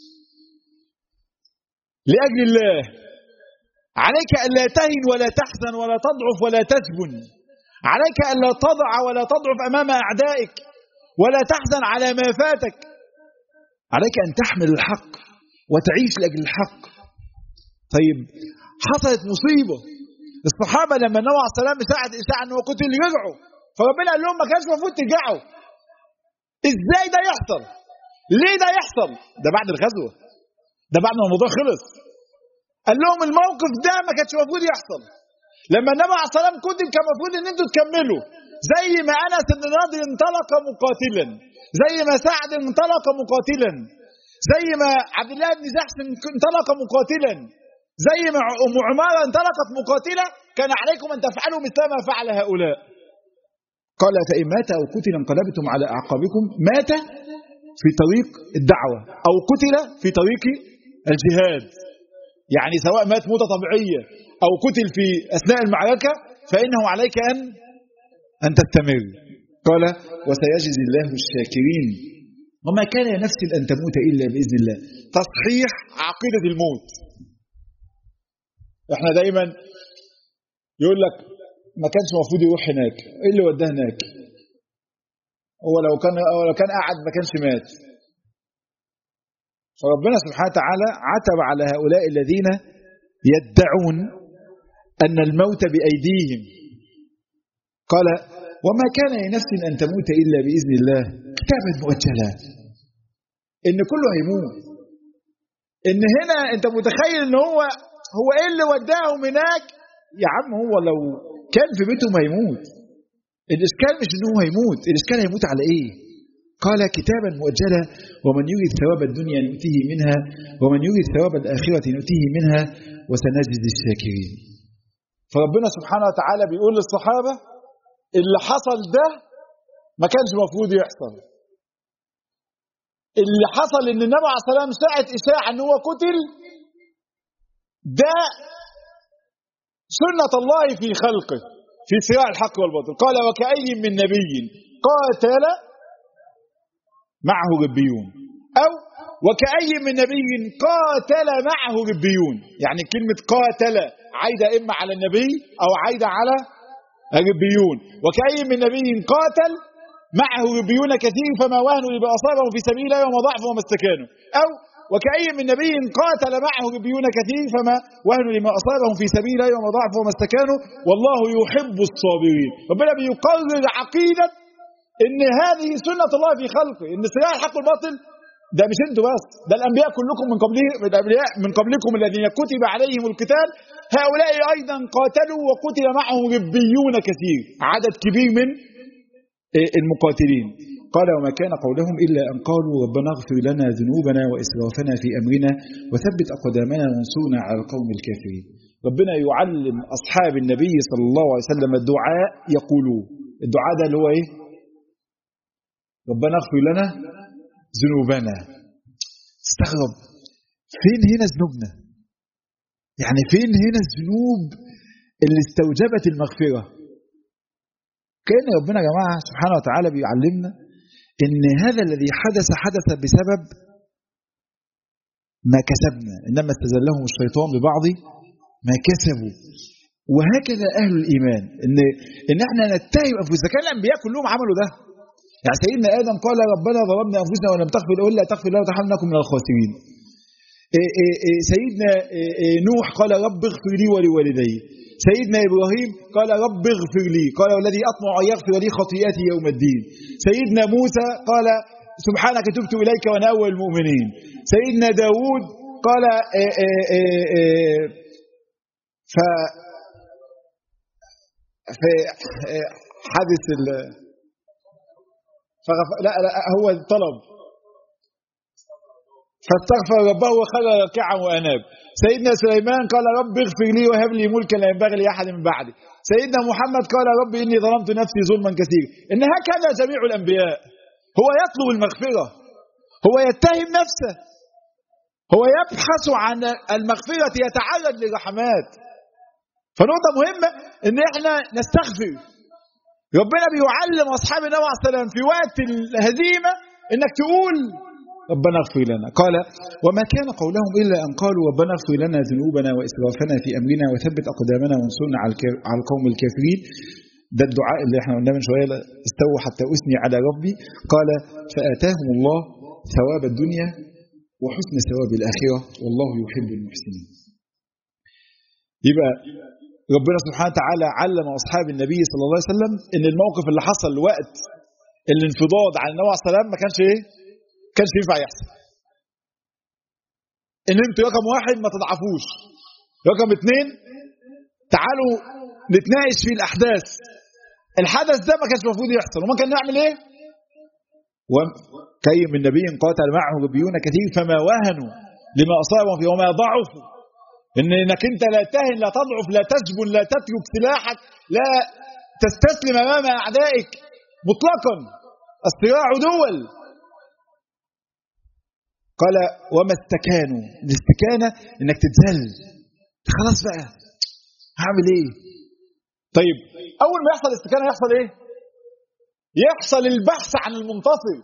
لأجل الله، عليك أن لا تهن ولا تحزن ولا تضعف ولا تجبن، عليك أن لا تضع ولا تضعف أمام أعدائك ولا تحزن على ما فاتك، عليك أن تحمل الحق وتعيش لأجل الحق. طيب حصلت مصيبة، الصحابة لما النبي عليه الصلاة والسلام ساعد إشاعة أنه قتل رجعوا، فربنا قال لهم ما كانش المفروض ترجعوا. إزاي ده يحصل؟ ليه ده يحصل؟ ده بعد الغزوة، ده بعد ما الموضوع خلص. قال لهم الموقف ده ما كانش المفروض يحصل. لما النبي عليه الصلاة والسلام قتل كان المفروض ان انتوا تكملوا، زي ما أنس بن النضر انطلق مقاتلا، زي ما سعد انطلق مقاتلا، زي ما عبد الله بن جحش انطلق مقاتلا، زي ما أم عمارة انطلقت مقاتلة، كان عليكم أن تفعلوا مثل ما فعل هؤلاء. قال فإن مات أو قتل انقلبتم على أعقابكم. مات في طريق الدعوة أو قتل في طريق الجهاد، يعني سواء مات موتة طبيعية أو قتل في أثناء المعركة فإنه عليك أن أن تستمر. قال وسيجزي الله الشاكرين وما كان لنفس أن تموت إلا بإذن الله. تصحيح عقيدة الموت. احنا دايما يقول لك ما كانش المفروض يروح هناك، ايه اللي وداه هناك؟ هو لو كان هو لو كان قاعد ما كانش مات. فربنا سبحانه وتعالى عتب على هؤلاء الذين يدعون أن الموت بأيديهم. قال وما كان لنفس أن تموت إلا بإذن الله كتابا مؤجلا. إن كله هيموت. إن هنا أنت متخيل إن هو هو إيه اللي وداهم هناك؟ يا عم هو لو كان في بيته ما يموت. الإشكال مش إنه هيموت، الإشكال هيموت على إيه؟ قال كتابا مؤجلا ومن يريد ثواب الدنيا نؤتيه منها ومن يريد ثواب الآخرة نؤتيه منها وسنجزي الشاكرين. فربنا سبحانه وتعالى بيقول للصحابة اللي حصل ده ما كانش المفروض يحصل. اللي حصل ان النبي عليه الصلاة والسلام ساعة إشاعة ان هو قتل، ده سنة الله في خلقه في صراع الحق والباطل. قال وكأي من نبي قاتل معه ربيون، أو وكأي من نبي قاتل معه ربيون. يعني كلمة قاتل عايدة إما على النبي أو عايدة على الربيون. وكأي من نبي قاتل معه ربيون كثير فما وهنوا لما أصابهم في سبيل الله وما ضعفوا وما استكانوا، أو وكأي من نبي قاتل معه ربيون كثير فما وهنوا لما أصابهم في سبيل الله وما ضعفوا وما استكانوا والله يحب الصابرين. ربنا بيقرر عقيدة ان هذه سنة الله في خلقه، ان صراع الحق والباطل ده مش انتوا بس، ده الانبياء كلكم من قبله الانبياء من قبلكم الذين كتب عليهم القتال هؤلاء ايضا قاتلوا وقتل معهم ربيون كثير، عدد كبير من المقاتلين. قال وما كان قولهم الا ان قالوا ربنا اغفر لنا ذنوبنا واسرافنا في امرنا وثبت اقدامنا وانصرنا على القوم الكافرين. ربنا يعلم اصحاب النبي صلى الله عليه وسلم الدعاء يقولوه. الدعاء ده اللي هو ايه؟ ربنا اغفر لنا ذنوبنا. استغرب، فين هنا ذنوبنا؟ يعني فين هنا الذنوب اللي استوجبت المغفرة؟ كأن ربنا يا جماعة سبحانه وتعالى بيعلمنا ان هذا الذي حدث حدث بسبب ما كسبنا، انما استزلهم الشيطان ببعض ما كسبوا. وهكذا اهل الايمان ان ان احنا نتهم انفسنا. كان الانبياء كلهم عملوا ده. يعني سيدنا آدم قال ربنا ظلمنا أنفسنا ولم تغفر لنا إلا تغفر لنا وترحمنا نكن من الخاسرين. سيدنا نوح قال رب اغفر لي ولوالدي. سيدنا إبراهيم قال رب اغفر لي، قال والذي أطمع أن يغفر لي خطيئتي يوم الدين. سيدنا موسى قال سبحانك تبت إليك وأنا أول المؤمنين. سيدنا داود قال ف في حادث ال فغف... لا لا هو طلب فاستغفر ربه وخر ركعا واناب. سيدنا سليمان قال رب اغفر لي وهب لي ملكا لا ينبغي لاحد من بعدي. سيدنا محمد قال رب اني ظلمت نفسي ظلما كثيرا. ان هكذا جميع الانبياء، هو يطلب المغفره، هو يتهم نفسه، هو يبحث عن المغفره، يتعرض للرحمات. فنقطه مهمه ان احنا نستغفر. ربنا بيعلم أصحاب النبي عليه السلام في وقت الهزيمة إنك تقول ربنا اغفر لنا. قال وما كان قولهم إلا أن قالوا ربنا اغفر لنا ذنوبنا وإسرافنا في أمرنا وثبت أقدامنا وانصرنا على القوم الكافرين. ده الدعاء اللي احنا قلنا من شوية، استووا حتى أثني على ربي. قال فآتاهم الله ثواب الدنيا وحسن ثواب الآخرة والله يحب المحسنين. يبقى ربنا سبحانه وتعالى علم أصحاب النبي صلى الله عليه وسلم إن الموقف اللي حصل وقت الانفضاض عن النبي عليه السلام ما كانش إيه؟ ما كانش ينفع يحصل. إن أنتوا رقم واحد ما تضعفوش، رقم اثنين تعالوا نتناقش في الأحداث. الحدث ده ما كانش المفروض يحصل، وما كان نعمل إيه؟ وكي من نبي قاتل معه ربيون كثير فما وهنوا لما أصابهم فيه وما ضعفوا. إنك أنت لا تهن لا تضعف لا تجبن لا تترك سلاحك لا تستسلم أمام أعدائك مطلقا. الصراع دول. قال وما استكانوا. الاستكانة إنك تتذل، خلاص بقى هعمل إيه؟ طيب أول ما يحصل الاستكانة يحصل إيه؟ يحصل البحث عن المنتصر.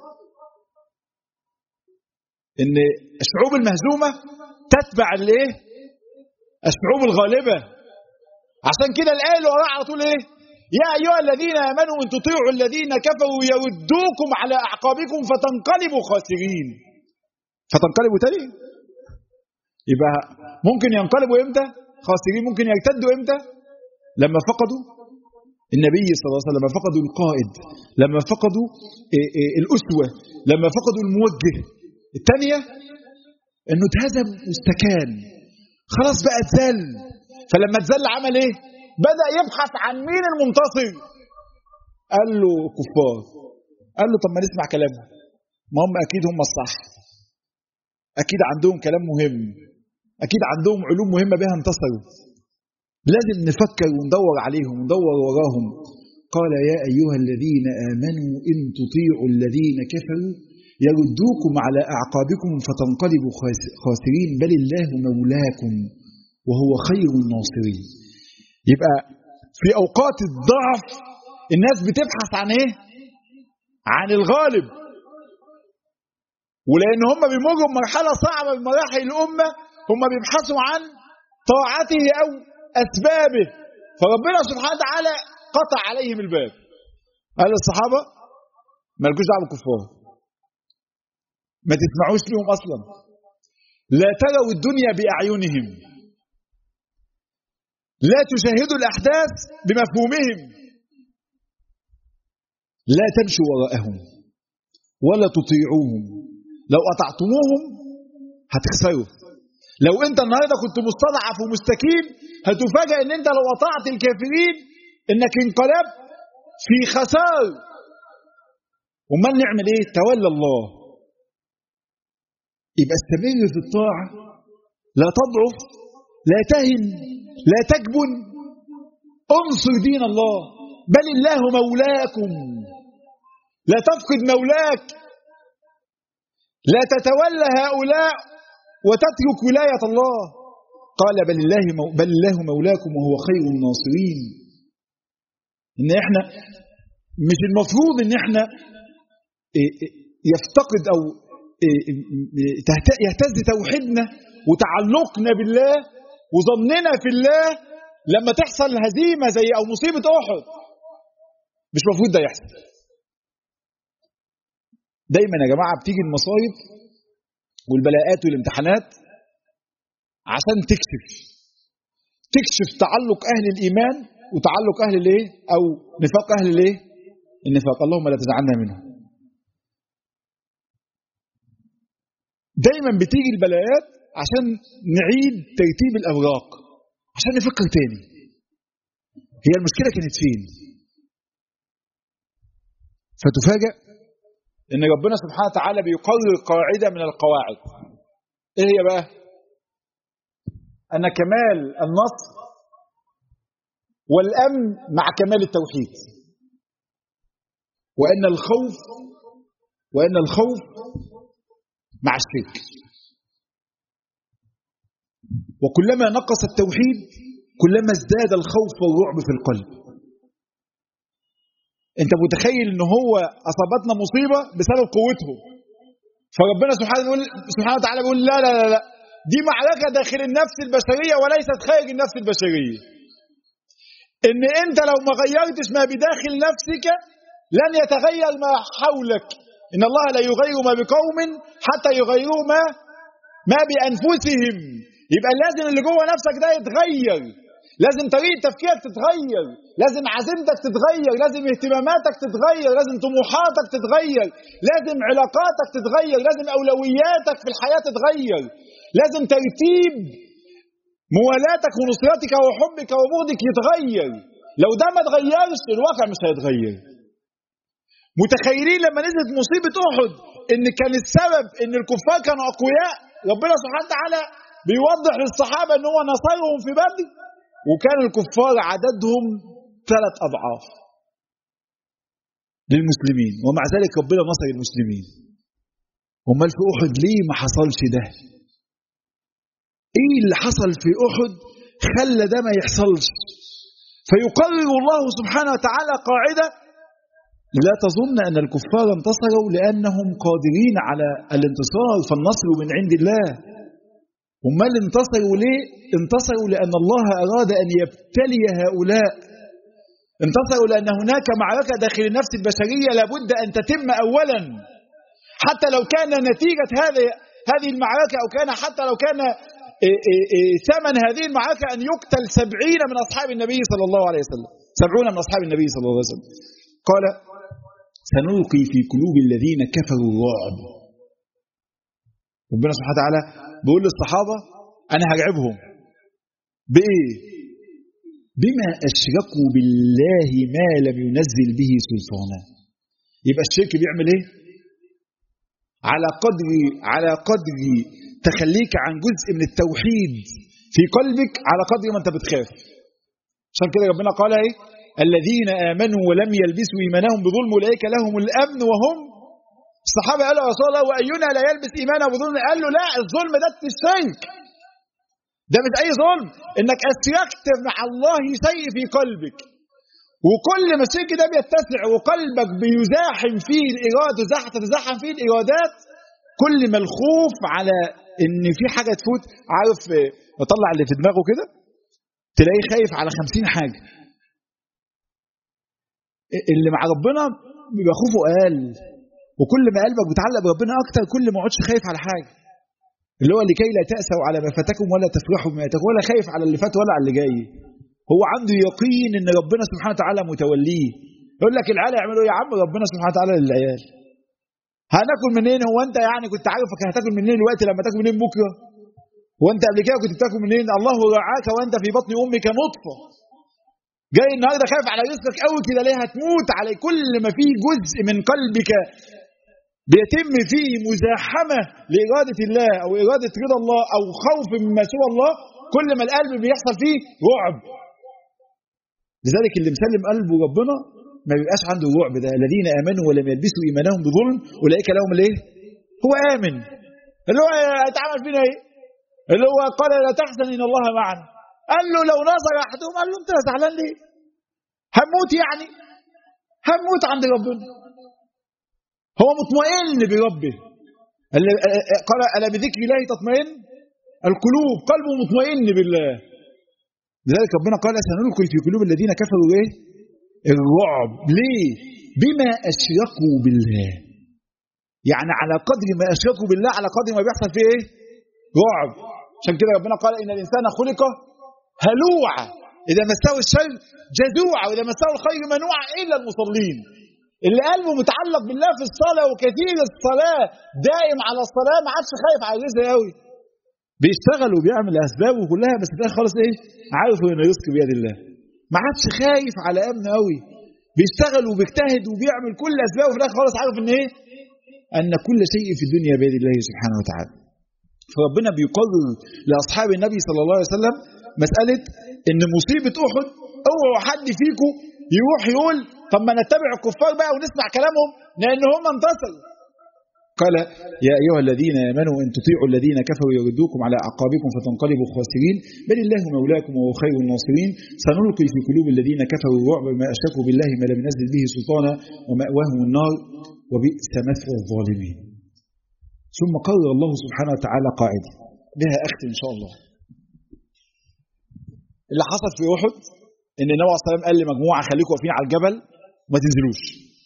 إن الشعوب المهزومة تتبع الإيه؟ الشعوب الغالبة. عشان كده الآية اللي وراها على طول إيه؟ يا أيها الذين آمنوا إن تطيعوا الذين كفروا يردوكم على أعقابكم فتنقلبوا خاسرين. فتنقلبوا تاني؟ يبقى ممكن ينقلبوا إمتى؟ خاسرين. ممكن يرتدوا إمتى؟ لما فقدوا النبي صلى الله عليه وسلم، لما فقدوا القائد، لما فقدوا الأسوة، لما فقدوا الموجه. الثانية إنه اتهزم واستكان، خلاص بقى اتذل. فلما اتذل عمل ايه؟ بدأ يبحث عن مين المنتصر. قال له كفار. قال له طب ما نسمع كلامه. ما هم أكيد هم الصح، أكيد عندهم كلام مهم، أكيد عندهم علوم مهمة بها انتصروا، لازم نفكر وندور عليهم وندور وراهم. قال يا أيها الذين آمنوا إن تطيعوا الذين كفروا يردوكم على أعقابكم فتنقلبوا خاسرين بل الله مولاكم وهو خير الناصرين. يبقى في أوقات الضعف الناس بتبحث عن إيه؟ عن الغالب، ولأن هم بيمروا بمرحلة صعبة من مراحل الأمة هم بيبحثوا عن طاعته أو أسبابه، فربنا سبحانه وتعالى قطع عليهم الباب. قال الصحابة ما لكوش دعوة بالكفار، ما تسمعوش لهم أصلا، لا تروا الدنيا بأعينهم، لا تشاهدوا الأحداث بمفهومهم، لا تمشوا وراءهم ولا تطيعوهم، لو أطعتموهم هتخسروا. لو أنت النهاردة كنت مستضعف ومستكين هتفاجأ أن أنت لو أطعت الكافرين أنك انقلبت في خسار. وما نعمل إيه؟ تولى الله. يبقى استمر في الطاعة، لا تضعف، لا تهن، لا تجبن، انصر دين الله، بل الله مولاكم، لا تفقد مولاك، لا تتولى هؤلاء وتترك ولاية الله. قال بل الله, مو بل الله مولاكم وهو خير الناصرين. إن إحنا مش المفروض إن إحنا يفتقد أو يهتز توحيدنا وتعلقنا بالله وظننا في الله لما تحصل هزيمة زي أو مصيبة أحد. مش مفروض ده يحصل. دايما يا جماعة بتيجي المصايب والبلاءات والامتحانات عشان تكشف تكشف تعلق أهل الإيمان وتعلق أهل الايه أو نفاق أهل الايه النفاق. اللهم لا تجعلنا منهم. دايما بتيجي البلاءات عشان نعيد ترتيب الأوراق، عشان نفكر تاني هي المشكلة كانت فين. فتفاجأ إن ربنا سبحانه وتعالى بيقرر قاعدة من القواعد. إيه هي بقى؟ أن كمال النصر والأمن مع كمال التوحيد، وأن الخوف وأن الخوف مع الشرك. وكلما نقص التوحيد كلما ازداد الخوف والرعب في القلب. انت متخيل ان هو اصابتنا مصيبة بسبب قوته، فربنا سبحانه وتعالى بيقول لا لا لا لا دي معركة داخل النفس البشرية وليست خارج النفس البشرية. ان انت لو ما غيرتش ما بداخل نفسك لن يتغير ما حولك. ان الله لا يغير ما بقوم حتى يغيروا ما ما بانفسهم. يبقى لازم اللي جوه نفسك ده يتغير، لازم طريقة تفكيرك تتغير، لازم عزيمتك تتغير، لازم اهتماماتك تتغير، لازم طموحاتك تتغير، لازم علاقاتك تتغير، لازم أولوياتك في الحياة تتغير، لازم ترتيب موالاتك ونصرتك وحبك وبغضك يتغير. لو ده ما تغيرش الواقع مش هيتغير. متخيلين لما نزلت مصيبة أحد إن كان السبب إن الكفار كانوا أقوياء؟ ربنا سبحانه وتعالى بيوضح للصحابة إن هو نصرهم في بدر وكان الكفار عددهم ثلاث أضعاف للمسلمين، ومع ذلك ربنا نصر المسلمين. امال في أحد ليه ما حصلش ده؟ ايه اللي حصل في أحد خلى ده ما يحصلش؟ فيقرر الله سبحانه وتعالى قاعدة: لا تظن أن الكفار انتصروا لأنهم قادرين على الانتصار، فالنصر من عند الله. امال انتصروا ليه؟ انتصروا لأن الله أراد أن يبتلي هؤلاء. انتصروا لأن هناك معركة داخل النفس البشرية لابد أن تتم أولا، حتى لو كان نتيجة هذه هذه المعركة أو كان حتى لو كان ثمن هذه المعركة أن يقتل سبعين من أصحاب النبي صلى الله عليه وسلم، سبعون من أصحاب النبي صلى الله عليه وسلم. قال: سنلقي في قلوب الذين كفروا الرعب. ربنا سبحانه وتعالى بيقول للصحابة: أنا هرعبهم بإيه؟ بما أشركوا بالله ما لم ينزل به سلطانا. يبقى الشرك بيعمل إيه؟ على قدر على قدر تخليك عن جزء من التوحيد في قلبك على قدر ما انت بتخاف. عشان كده ربنا قال ايه؟ الذين آمنوا ولم يلبسوا إيمانهم بظلم أولئك لهم الأمن وهم. الصحابة قالوا يا رسول الله وأينا لا يلبس إيمانه بظلم؟ قال له لا، الظلم ده الشرك، ده مش أي ظلم، إنك أشركت مع الله شيء في قلبك، وكل ما الشرك ده بيتسع وقلبك بيزاحم فيه الإرادة، تتزاحم فيه الإرادات، كل ما الخوف على إن في حاجة تفوت. عارف يطلع اللي في دماغه كده تلاقيه خايف على خمسين حاجة. اللي مع ربنا بيبقى خوفه قال، وكل ما قلبك بتعلق بربنا اكتر كل ما اقعدش خايف على حاجه، اللي هو لكي لا تأسوا على ما فاتكم ولا تفرحوا بما اتاكم، ولا خايف على اللي فات ولا على اللي جاي. هو عنده يقين ان ربنا سبحانه وتعالى متوليه. يقول لك العيال يعملوا ايه يا عم؟ ربنا سبحانه وتعالى للعيال. هناكل منين؟ هو انت يعني كنت عارفك هتاكل منين الوقت لما تاكل منين بكره؟ وانت قبل كده كنت بتاكل منين؟ الله رعاك وانت في بطن امك نطفه. جاي النهارده خايف على رزقك قوي كده ليه؟ هتموت عليه. كل ما فيه جزء من قلبك بيتم فيه مزاحمه لاراده الله او اراده رضا الله او خوف مما سوى الله، كل ما القلب بيحصل فيه رعب. لذلك اللي مسلم قلبه ربنا ما بيبقاش عنده الرعب ده. الذين امنوا ولم يلبسوا ايمانهم بظلم اولئك لهم الايه؟ هو امن. اللي هو هيتعمل فينا ايه؟ اللي هو قال لا تحزن ان الله معنا. قال له لو نظر احدهم قال له انت زعلان ليه؟ هموت يعني؟ هموت عند ربنا. هو مطمئن بربه. قال الا بذكر الله تطمئن القلوب، قلبه مطمئن بالله. لذلك ربنا قال سنلقي في قلوب الذين كفروا ايه؟ الرعب. ليه؟ بما اشركوا بالله. يعني على قدر ما اشركوا بالله على قدر ما بيحصل فيه ايه؟ رعب. عشان كده ربنا قال ان الانسان خلق هلوعا اذا مسه الشر جزوعا واذا مسه الخير منوعا الا المصلين. اللي قلبه متعلق بالله في الصلاه وكثير الصلاه دائم على الصلاه ما عادش خايف على الرزق قوي. بيشتغل وبيعمل اسبابه كلها بس في الاخر خالص ايه؟ عارف ان الرزق بيد الله. ما عادش خايف على امن قوي. بيشتغل وبيجتهد وبيعمل كل اسبابه وفي الاخر خالص عارف ان ايه؟ ان كل شيء في الدنيا بيد الله سبحانه وتعالى. فربنا بيقرر لاصحاب النبي صلى الله عليه وسلم مساله ان مصيبه احد اوعوا حد فيكم يروح يقول طب ما نتبع الكفار بقى ونسمع كلامهم لان هم انتصروا. قال يا ايها الذين امنوا ان تطيعوا الذين كفروا يردوكم على اعقابكم فتنقلبوا خاسرين بل الله مولاكم وهو خير الناصرين سنلقي في قلوب الذين كفروا الرعب بما اشركوا بالله ما لم ينزل به سلطانا ومأواهم النار وبئس مثوى الظالمين. ثم قرر الله سبحانه وتعالى قاعده بها اختم ان شاء الله. اللي حصل في احد ان النبي عليه الصلاه والسلام قال لمجموعه خليكم واقفين على الجبل وما تنزلوش.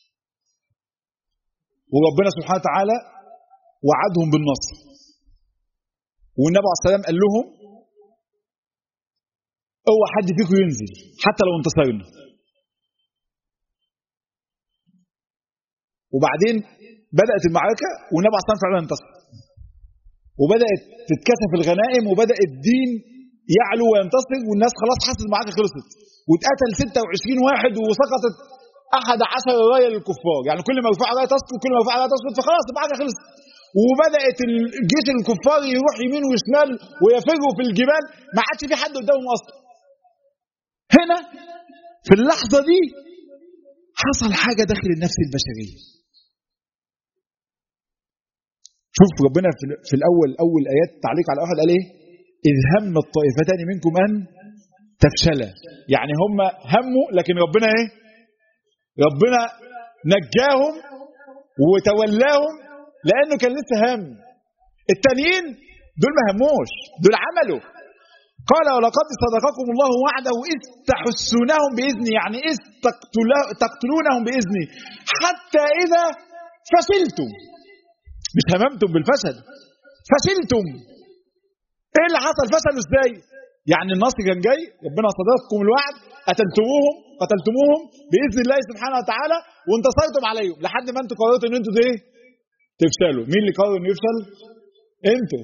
وربنا سبحانه وتعالى وعدهم بالنصر. والنبي عليه الصلاه والسلام قال لهم اوعى حد فيكم ينزل حتى لو انتصرنا. وبعدين بدات المعركه والنبي عليه الصلاه والسلام فعلا انتصر. وبدات تتكثف الغنائم وبدا الدين يعلو وينتصر والناس خلاص حست المعركه خلصت. واتقتل ستة وعشرين واحد وسقطت أحد عشر رايه للكفار. يعني كل ما يرفع رايه تسقط كل ما يرفع رايه تسقط فخلاص المعركه خلصت. وبدات الجيش الكفار يروح يمين وشمال ويفروا في الجبال ما عادش في حد قدامهم اصلا. هنا في اللحظه دي حصل حاجه داخل النفس البشريه. شوف ربنا في الاول اول ايات تعليق على احد قال ايه؟ اذ هم الطائفتان منكم ان تفشلا. يعني هم هموا لكن ربنا ايه؟ ربنا نجاهم وتولاهم لانه كان لسه هم. التانيين دول ما هموش، دول عملوا. قال ولقد صدقكم الله وعده اذ تحسونهم باذني، يعني اذ تقتلونهم باذني حتى اذا فشلتم. مش هممتم بالفشل، فشلتم. ايه اللي حصل؟ فشلوا ازاي؟ يعني النصر كان جاي، ربنا صدقكم الوعد، قتلتموهم قتلتموهم باذن الله سبحانه وتعالى وانتصرتم عليهم لحد ما انتوا قررتوا ان انتوا ايه؟ تفشلوا. مين اللي قرر انه يفشل؟ انتوا.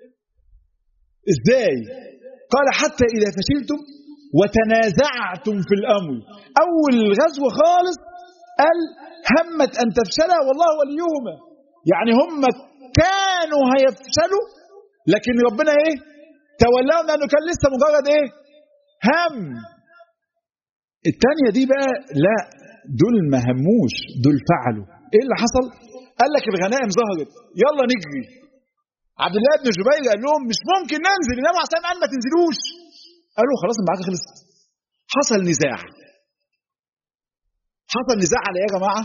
ازاي؟ قال حتى اذا فشلتم وتنازعتم في الامر. اول غزوه خالص قال همت ان تفشلا والله وليهما. يعني هم كانوا هيفشلوا لكن ربنا ايه تولاهم لانه كان لسه مجرد ايه هم. الثانيه دي بقى لا، دول ما هموش، دول فعلوا. ايه اللي حصل؟ قال لك الغنائم ظهرت يلا نجري. عبد الله بن جبير قال لهم مش ممكن ننزل، النبي عشان قال ما تنزلوش. قالوا خلاص المعركه خلصت. حصل نزاع. حصل نزاع على ايه يا جماعه؟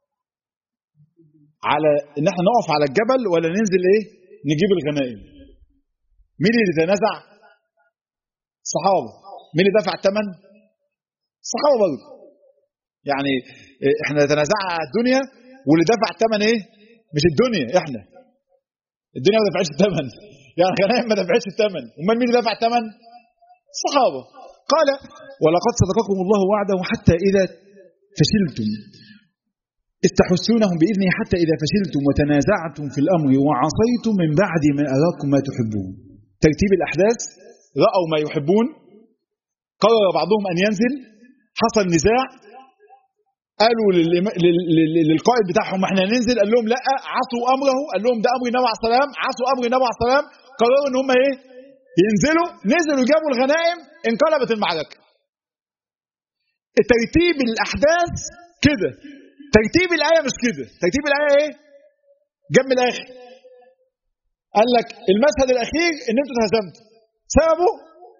على ان احنا نقف على الجبل ولا ننزل ايه نجيب الغنائم. مين اللي تنازع؟ الصحابه. مين اللي دفع الثمن؟ الصحابه برضه. يعني احنا تنازعنا على الدنيا واللي دفع الثمن ايه؟ مش الدنيا، احنا. الدنيا ما دفعتش الثمن، يعني الغنائم ما دفعتش الثمن، امال مين اللي دفع الثمن؟ الصحابه. قال ولقد صدقكم الله وعده حتى اذا فشلتم إذ تحسونهم بإذنه حتى إذا فشلتم وتنازعتم في الأمر وعصيتم من بعد ما أراكم ما تحبون. ترتيب الأحداث، رأوا ما يحبون، قرر بعضهم أن ينزل، حصل نزاع، قالوا للقائد بتاعهم احنا ننزل، قال لهم لا، عصوا أمره، قال لهم ده أمر النبي عليه السلام، عصوا أمر النبي عليه السلام، قرروا إن هم إيه؟ ينزلوا، نزلوا جابوا الغنائم، انقلبت المعركة. ترتيب الأحداث كده. ترتيب الآية مش كده. ترتيب الآية ايه؟ جنب الآخر. قال لك المشهد الأخير إن أنتوا تهزمتوا. سببه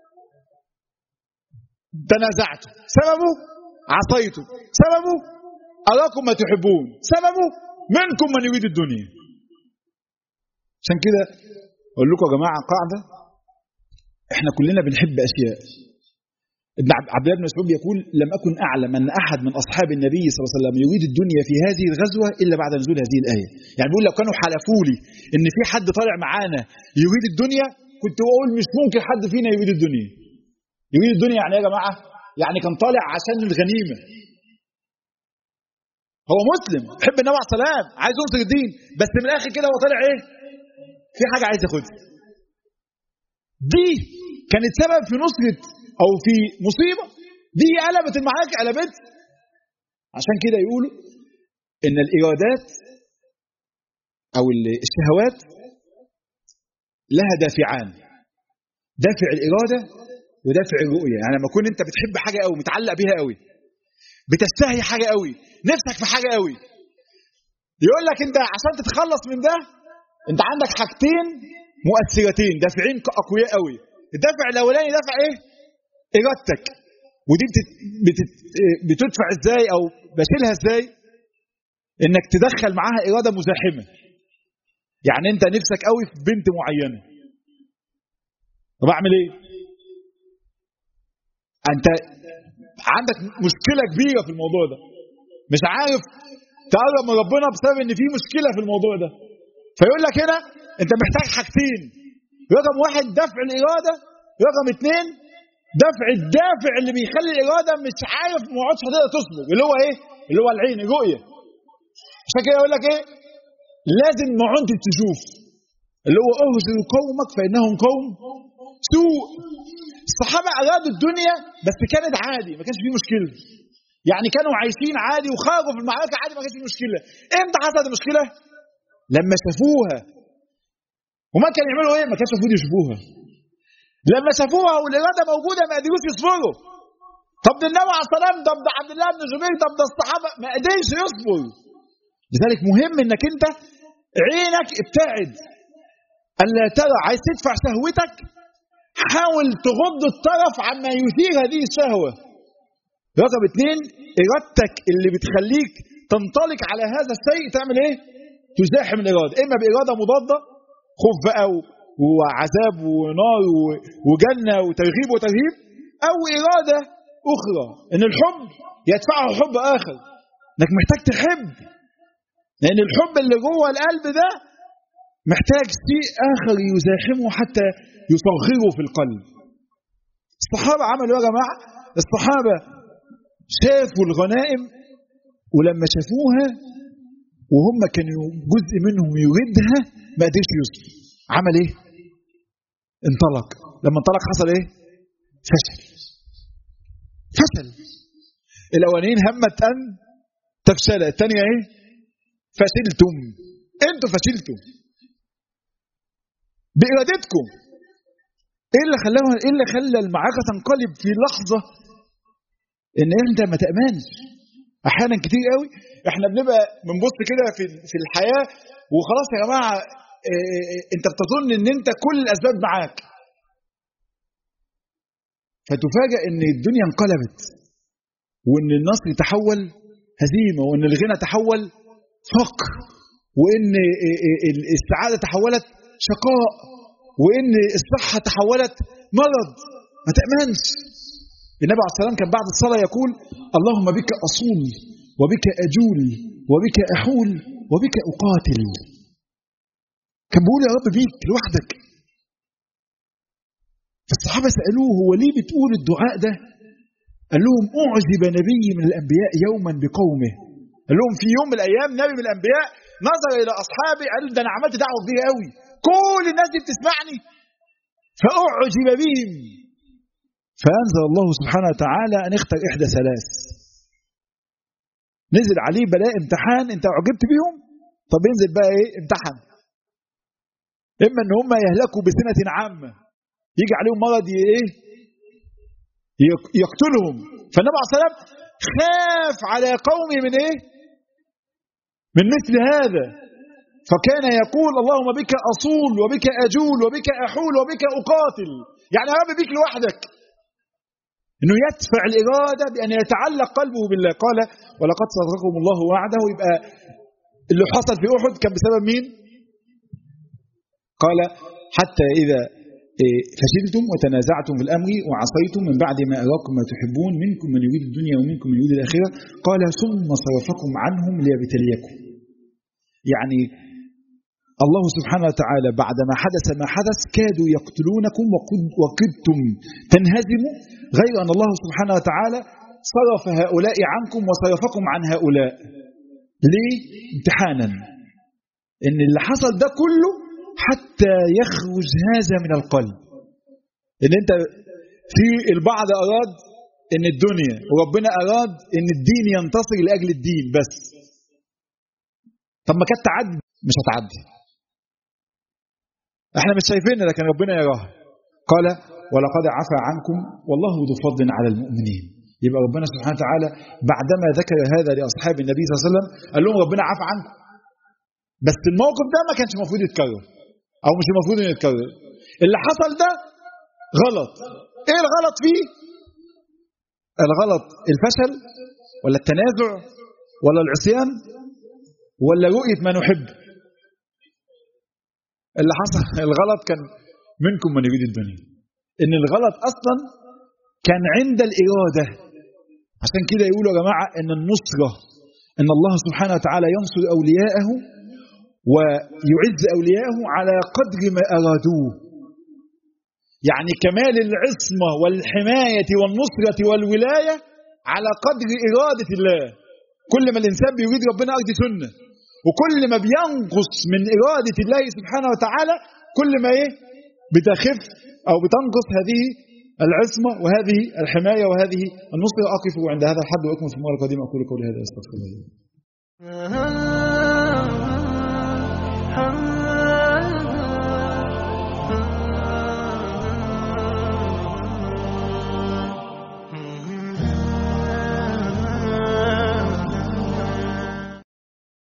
تنازعتوا. سببه عصيتوا. سببه أراكم ما تحبون. سببه منكم من يريد الدنيا. عشان كده أقول لكم يا جماعة قاعدة، إحنا كلنا بنحب أشياء. ابن عبد الله بن مسعود يقول لم أكن أعلم أن أحد من أصحاب النبي صلى الله عليه وسلم يريد الدنيا في هذه الغزوة إلا بعد نزول هذه الآية. يعني بيقول لو كانوا حلفوا لي إن في حد طالع معانا يريد الدنيا كنت أقول مش ممكن حد فينا يريد الدنيا. يريد الدنيا يعني إيه يا جماعة؟ يعني كان طالع عشان الغنيمة. هو مسلم يحب النبي عليه السلام، عايز ينصر الدين، بس من الآخر كده هو طالع إيه؟ في حاجة عايز ياخدها. دي كانت سبب في نصرة أو في مصيبة. دي قلبت المعارك، قلبت. عشان كده يقولوا إن الإرادات أو الشهوات لها دافعان، دافع الإرادة ودافع الرؤية. يعني لما تكون أنت بتحب حاجة قوي، متعلق بيها قوي، بتستهي حاجة قوي، نفسك في حاجة قوي، يقول لك أنت عشان تتخلص من ده أنت عندك حاجتين مؤثرتين، دافعين أقوياء قوي. الدافع الأولاني دافع إيه؟ إرادتك. ودي بتت... بتت... بتدفع ازاي او بشيلها ازاي؟ انك تدخل معاها إرادة مزاحمة. يعني انت نفسك قوي في بنت معينة، طب اعمل ايه؟ انت عندك مشكلة كبيرة في الموضوع ده، مش عارف تقرب من ربنا بسبب ان في مشكلة في الموضوع ده. فيقول لك هنا انت محتاج حاجتين، رقم واحد دفع الإرادة، رقم اثنين دفع الدافع اللي بيخلي الإرادة مش عارف ما عادش هتقدر تصبر، اللي هو ايه؟ اللي هو العين، الرؤية. عشان كده يقول لك ايه؟ لازم ما عدت تشوف، اللي هو اهجر قومك فإنهم قوم سوء. الصحابة أرادوا الدنيا بس كانت عادي، ما كانش فيه مشكلة. يعني كانوا عايشين عادي وخرجوا في المعركة عادي، ما كانش فيه مشكلة. امتى حصلت المشكلة؟ لما شافوها. وما كانوا يعملوا ايه؟ ما كانش المفروض يشوفوها. لما شافوها والإرادة موجودة ما قدروش يصبروا. طب ده النبي عليه السلام، طب ده عبد الله بن جبير، طب ده الصحابة، ما قدرش يصبر. لذلك مهم انك انت عينك ابتعد، الا ترى. عايز تدفع شهوتك، حاول تغض الطرف عما يثير هذه الشهوة. رقم اثنين إرادتك اللي بتخليك تنطلق على هذا الشيء تعمل ايه؟ تزاحم الإرادة، اما بإرادة مضادة، خوف بقى وعذاب ونار وجنة وترغيب وترهيب، او إرادة اخرى ان الحب يدفعه حب اخر، انك محتاج تحب، لان الحب اللي جوه القلب ده محتاج شيء اخر يزاحمه حتى يصغره في القلب. الصحابة عملوا يا جماعة، الصحابة شافوا الغنائم، ولما شافوها وهم كانوا جزء منهم يريدها ما قدرش يصبر. عمل ايه؟ انطلق. لما انطلق حصل ايه؟ فشل. فشل. الاولين همت ان تفشل، الثانيه ايه؟ فشلتم. انتوا فشلتوا بإرادتكم. ايه اللي خلاه ايه اللي خلى المعركة تنقلب في لحظة؟ ان انت ما تأمنش. احيانا كتير قوي احنا بنبقى بنبص كده في في الحياة وخلاص يا جماعة، إيه انت بتظن ان انت كل الاسباب معاك، فتفاجأ ان الدنيا انقلبت، وان النصر تحول هزيمة، وان الغنى تحول فقر، وان السعادة تحولت شقاء، وان الصحة تحولت مرض. ما تأمنش. النبي عليه الصلاة والسلام كان بعد الصلاة يقول: اللهم بك أصول وبك أجول وبك أحول وبك أقاتل. كان بيقول يا رب بيك لوحدك. فالصحابة سألوه: هو ليه بتقول الدعاء ده؟ قال لهم: أعجب نبي من الأنبياء يوما بقومه. قال لهم في يوم من الأيام نبي من الأنبياء نظر إلى أصحابه قال: ده أنا عملت دعوة كبيرة قوي، كل الناس دي بتسمعني، فأعجب بهم. فأنزل الله سبحانه وتعالى أن اختر إحدى ثلاث. نزل عليه بلاء امتحان، أنت أعجبت بهم؟ طب ينزل بقى إيه؟ امتحن. إما أن هم يهلكوا بسنة عامة، يجي عليهم مرض إيه؟ يقتلهم. فالنبي عليه الصلاة والسلام خاف على قومه من إيه؟ من مثل هذا، فكان يقول: اللهم بك أصول وبك أجول وبك أحول وبك أقاتل. يعني يا رب بيك لوحدك. انه يدفع الاراده بان يتعلق قلبه بالله. قال: ولقد صدقكم الله وعده. يبقى اللي حصل في احد كان بسبب مين؟ قال: حتى اذا فشلتم وتنازعتم في الامر وعصيتم من بعد ما اراكم ما تحبون منكم من يريد الدنيا ومنكم من يريد الاخره، قال: ثم صرفكم عنهم ليبتليكم. يعني الله سبحانه وتعالى بعدما حدث ما حدث كادوا يقتلونكم وكدتم تنهزموا، غير أن الله سبحانه وتعالى صرف هؤلاء عنكم وصرفكم عن هؤلاء. ليه؟ امتحانا. إن اللي حصل ده كله حتى يخرج هذا من القلب. إن أنت في البعض أراد إن الدنيا، وربنا أراد إن الدين ينتصر لأجل الدين بس. طب ما كانت تعدي؟ مش هتعدي. احنا مش شايفين، لكن ربنا يراها. قال: ولقد عفا عنكم والله ذو فضل على المؤمنين. يبقى ربنا سبحانه وتعالى بعدما ذكر هذا لأصحاب النبي صلى الله عليه وسلم قال لهم: ربنا عفا عنكم، بس الموقف ده ما كانش المفروض يتكرر، او مش المفروض انه يتكرر. اللي حصل ده غلط. ايه الغلط فيه؟ الغلط الفشل ولا التنازع ولا العصيان ولا رؤية ما نحب؟ اللي حصل الغلط كان منكم من يريد الدنيا. ان الغلط اصلا كان عند الإرادة. عشان كده يقولوا يا جماعة ان النصرة، ان الله سبحانه وتعالى ينصر أولياءه ويعز أولياءه على قدر ما أرادوه. يعني كمال العصمة والحماية والنصرة والولاية على قدر إرادة الله. كل ما الإنسان بيريد ربنا أرضي سنة، وكل ما بينقص من إرادة الله سبحانه وتعالى كل ما إيه بتخف أو بتنقص هذه العصمة وهذه الحماية وهذه النصرة. أقف عند هذا الحد وأكمل في المرة القادمة. أقول قولي هذا أستغفر الله.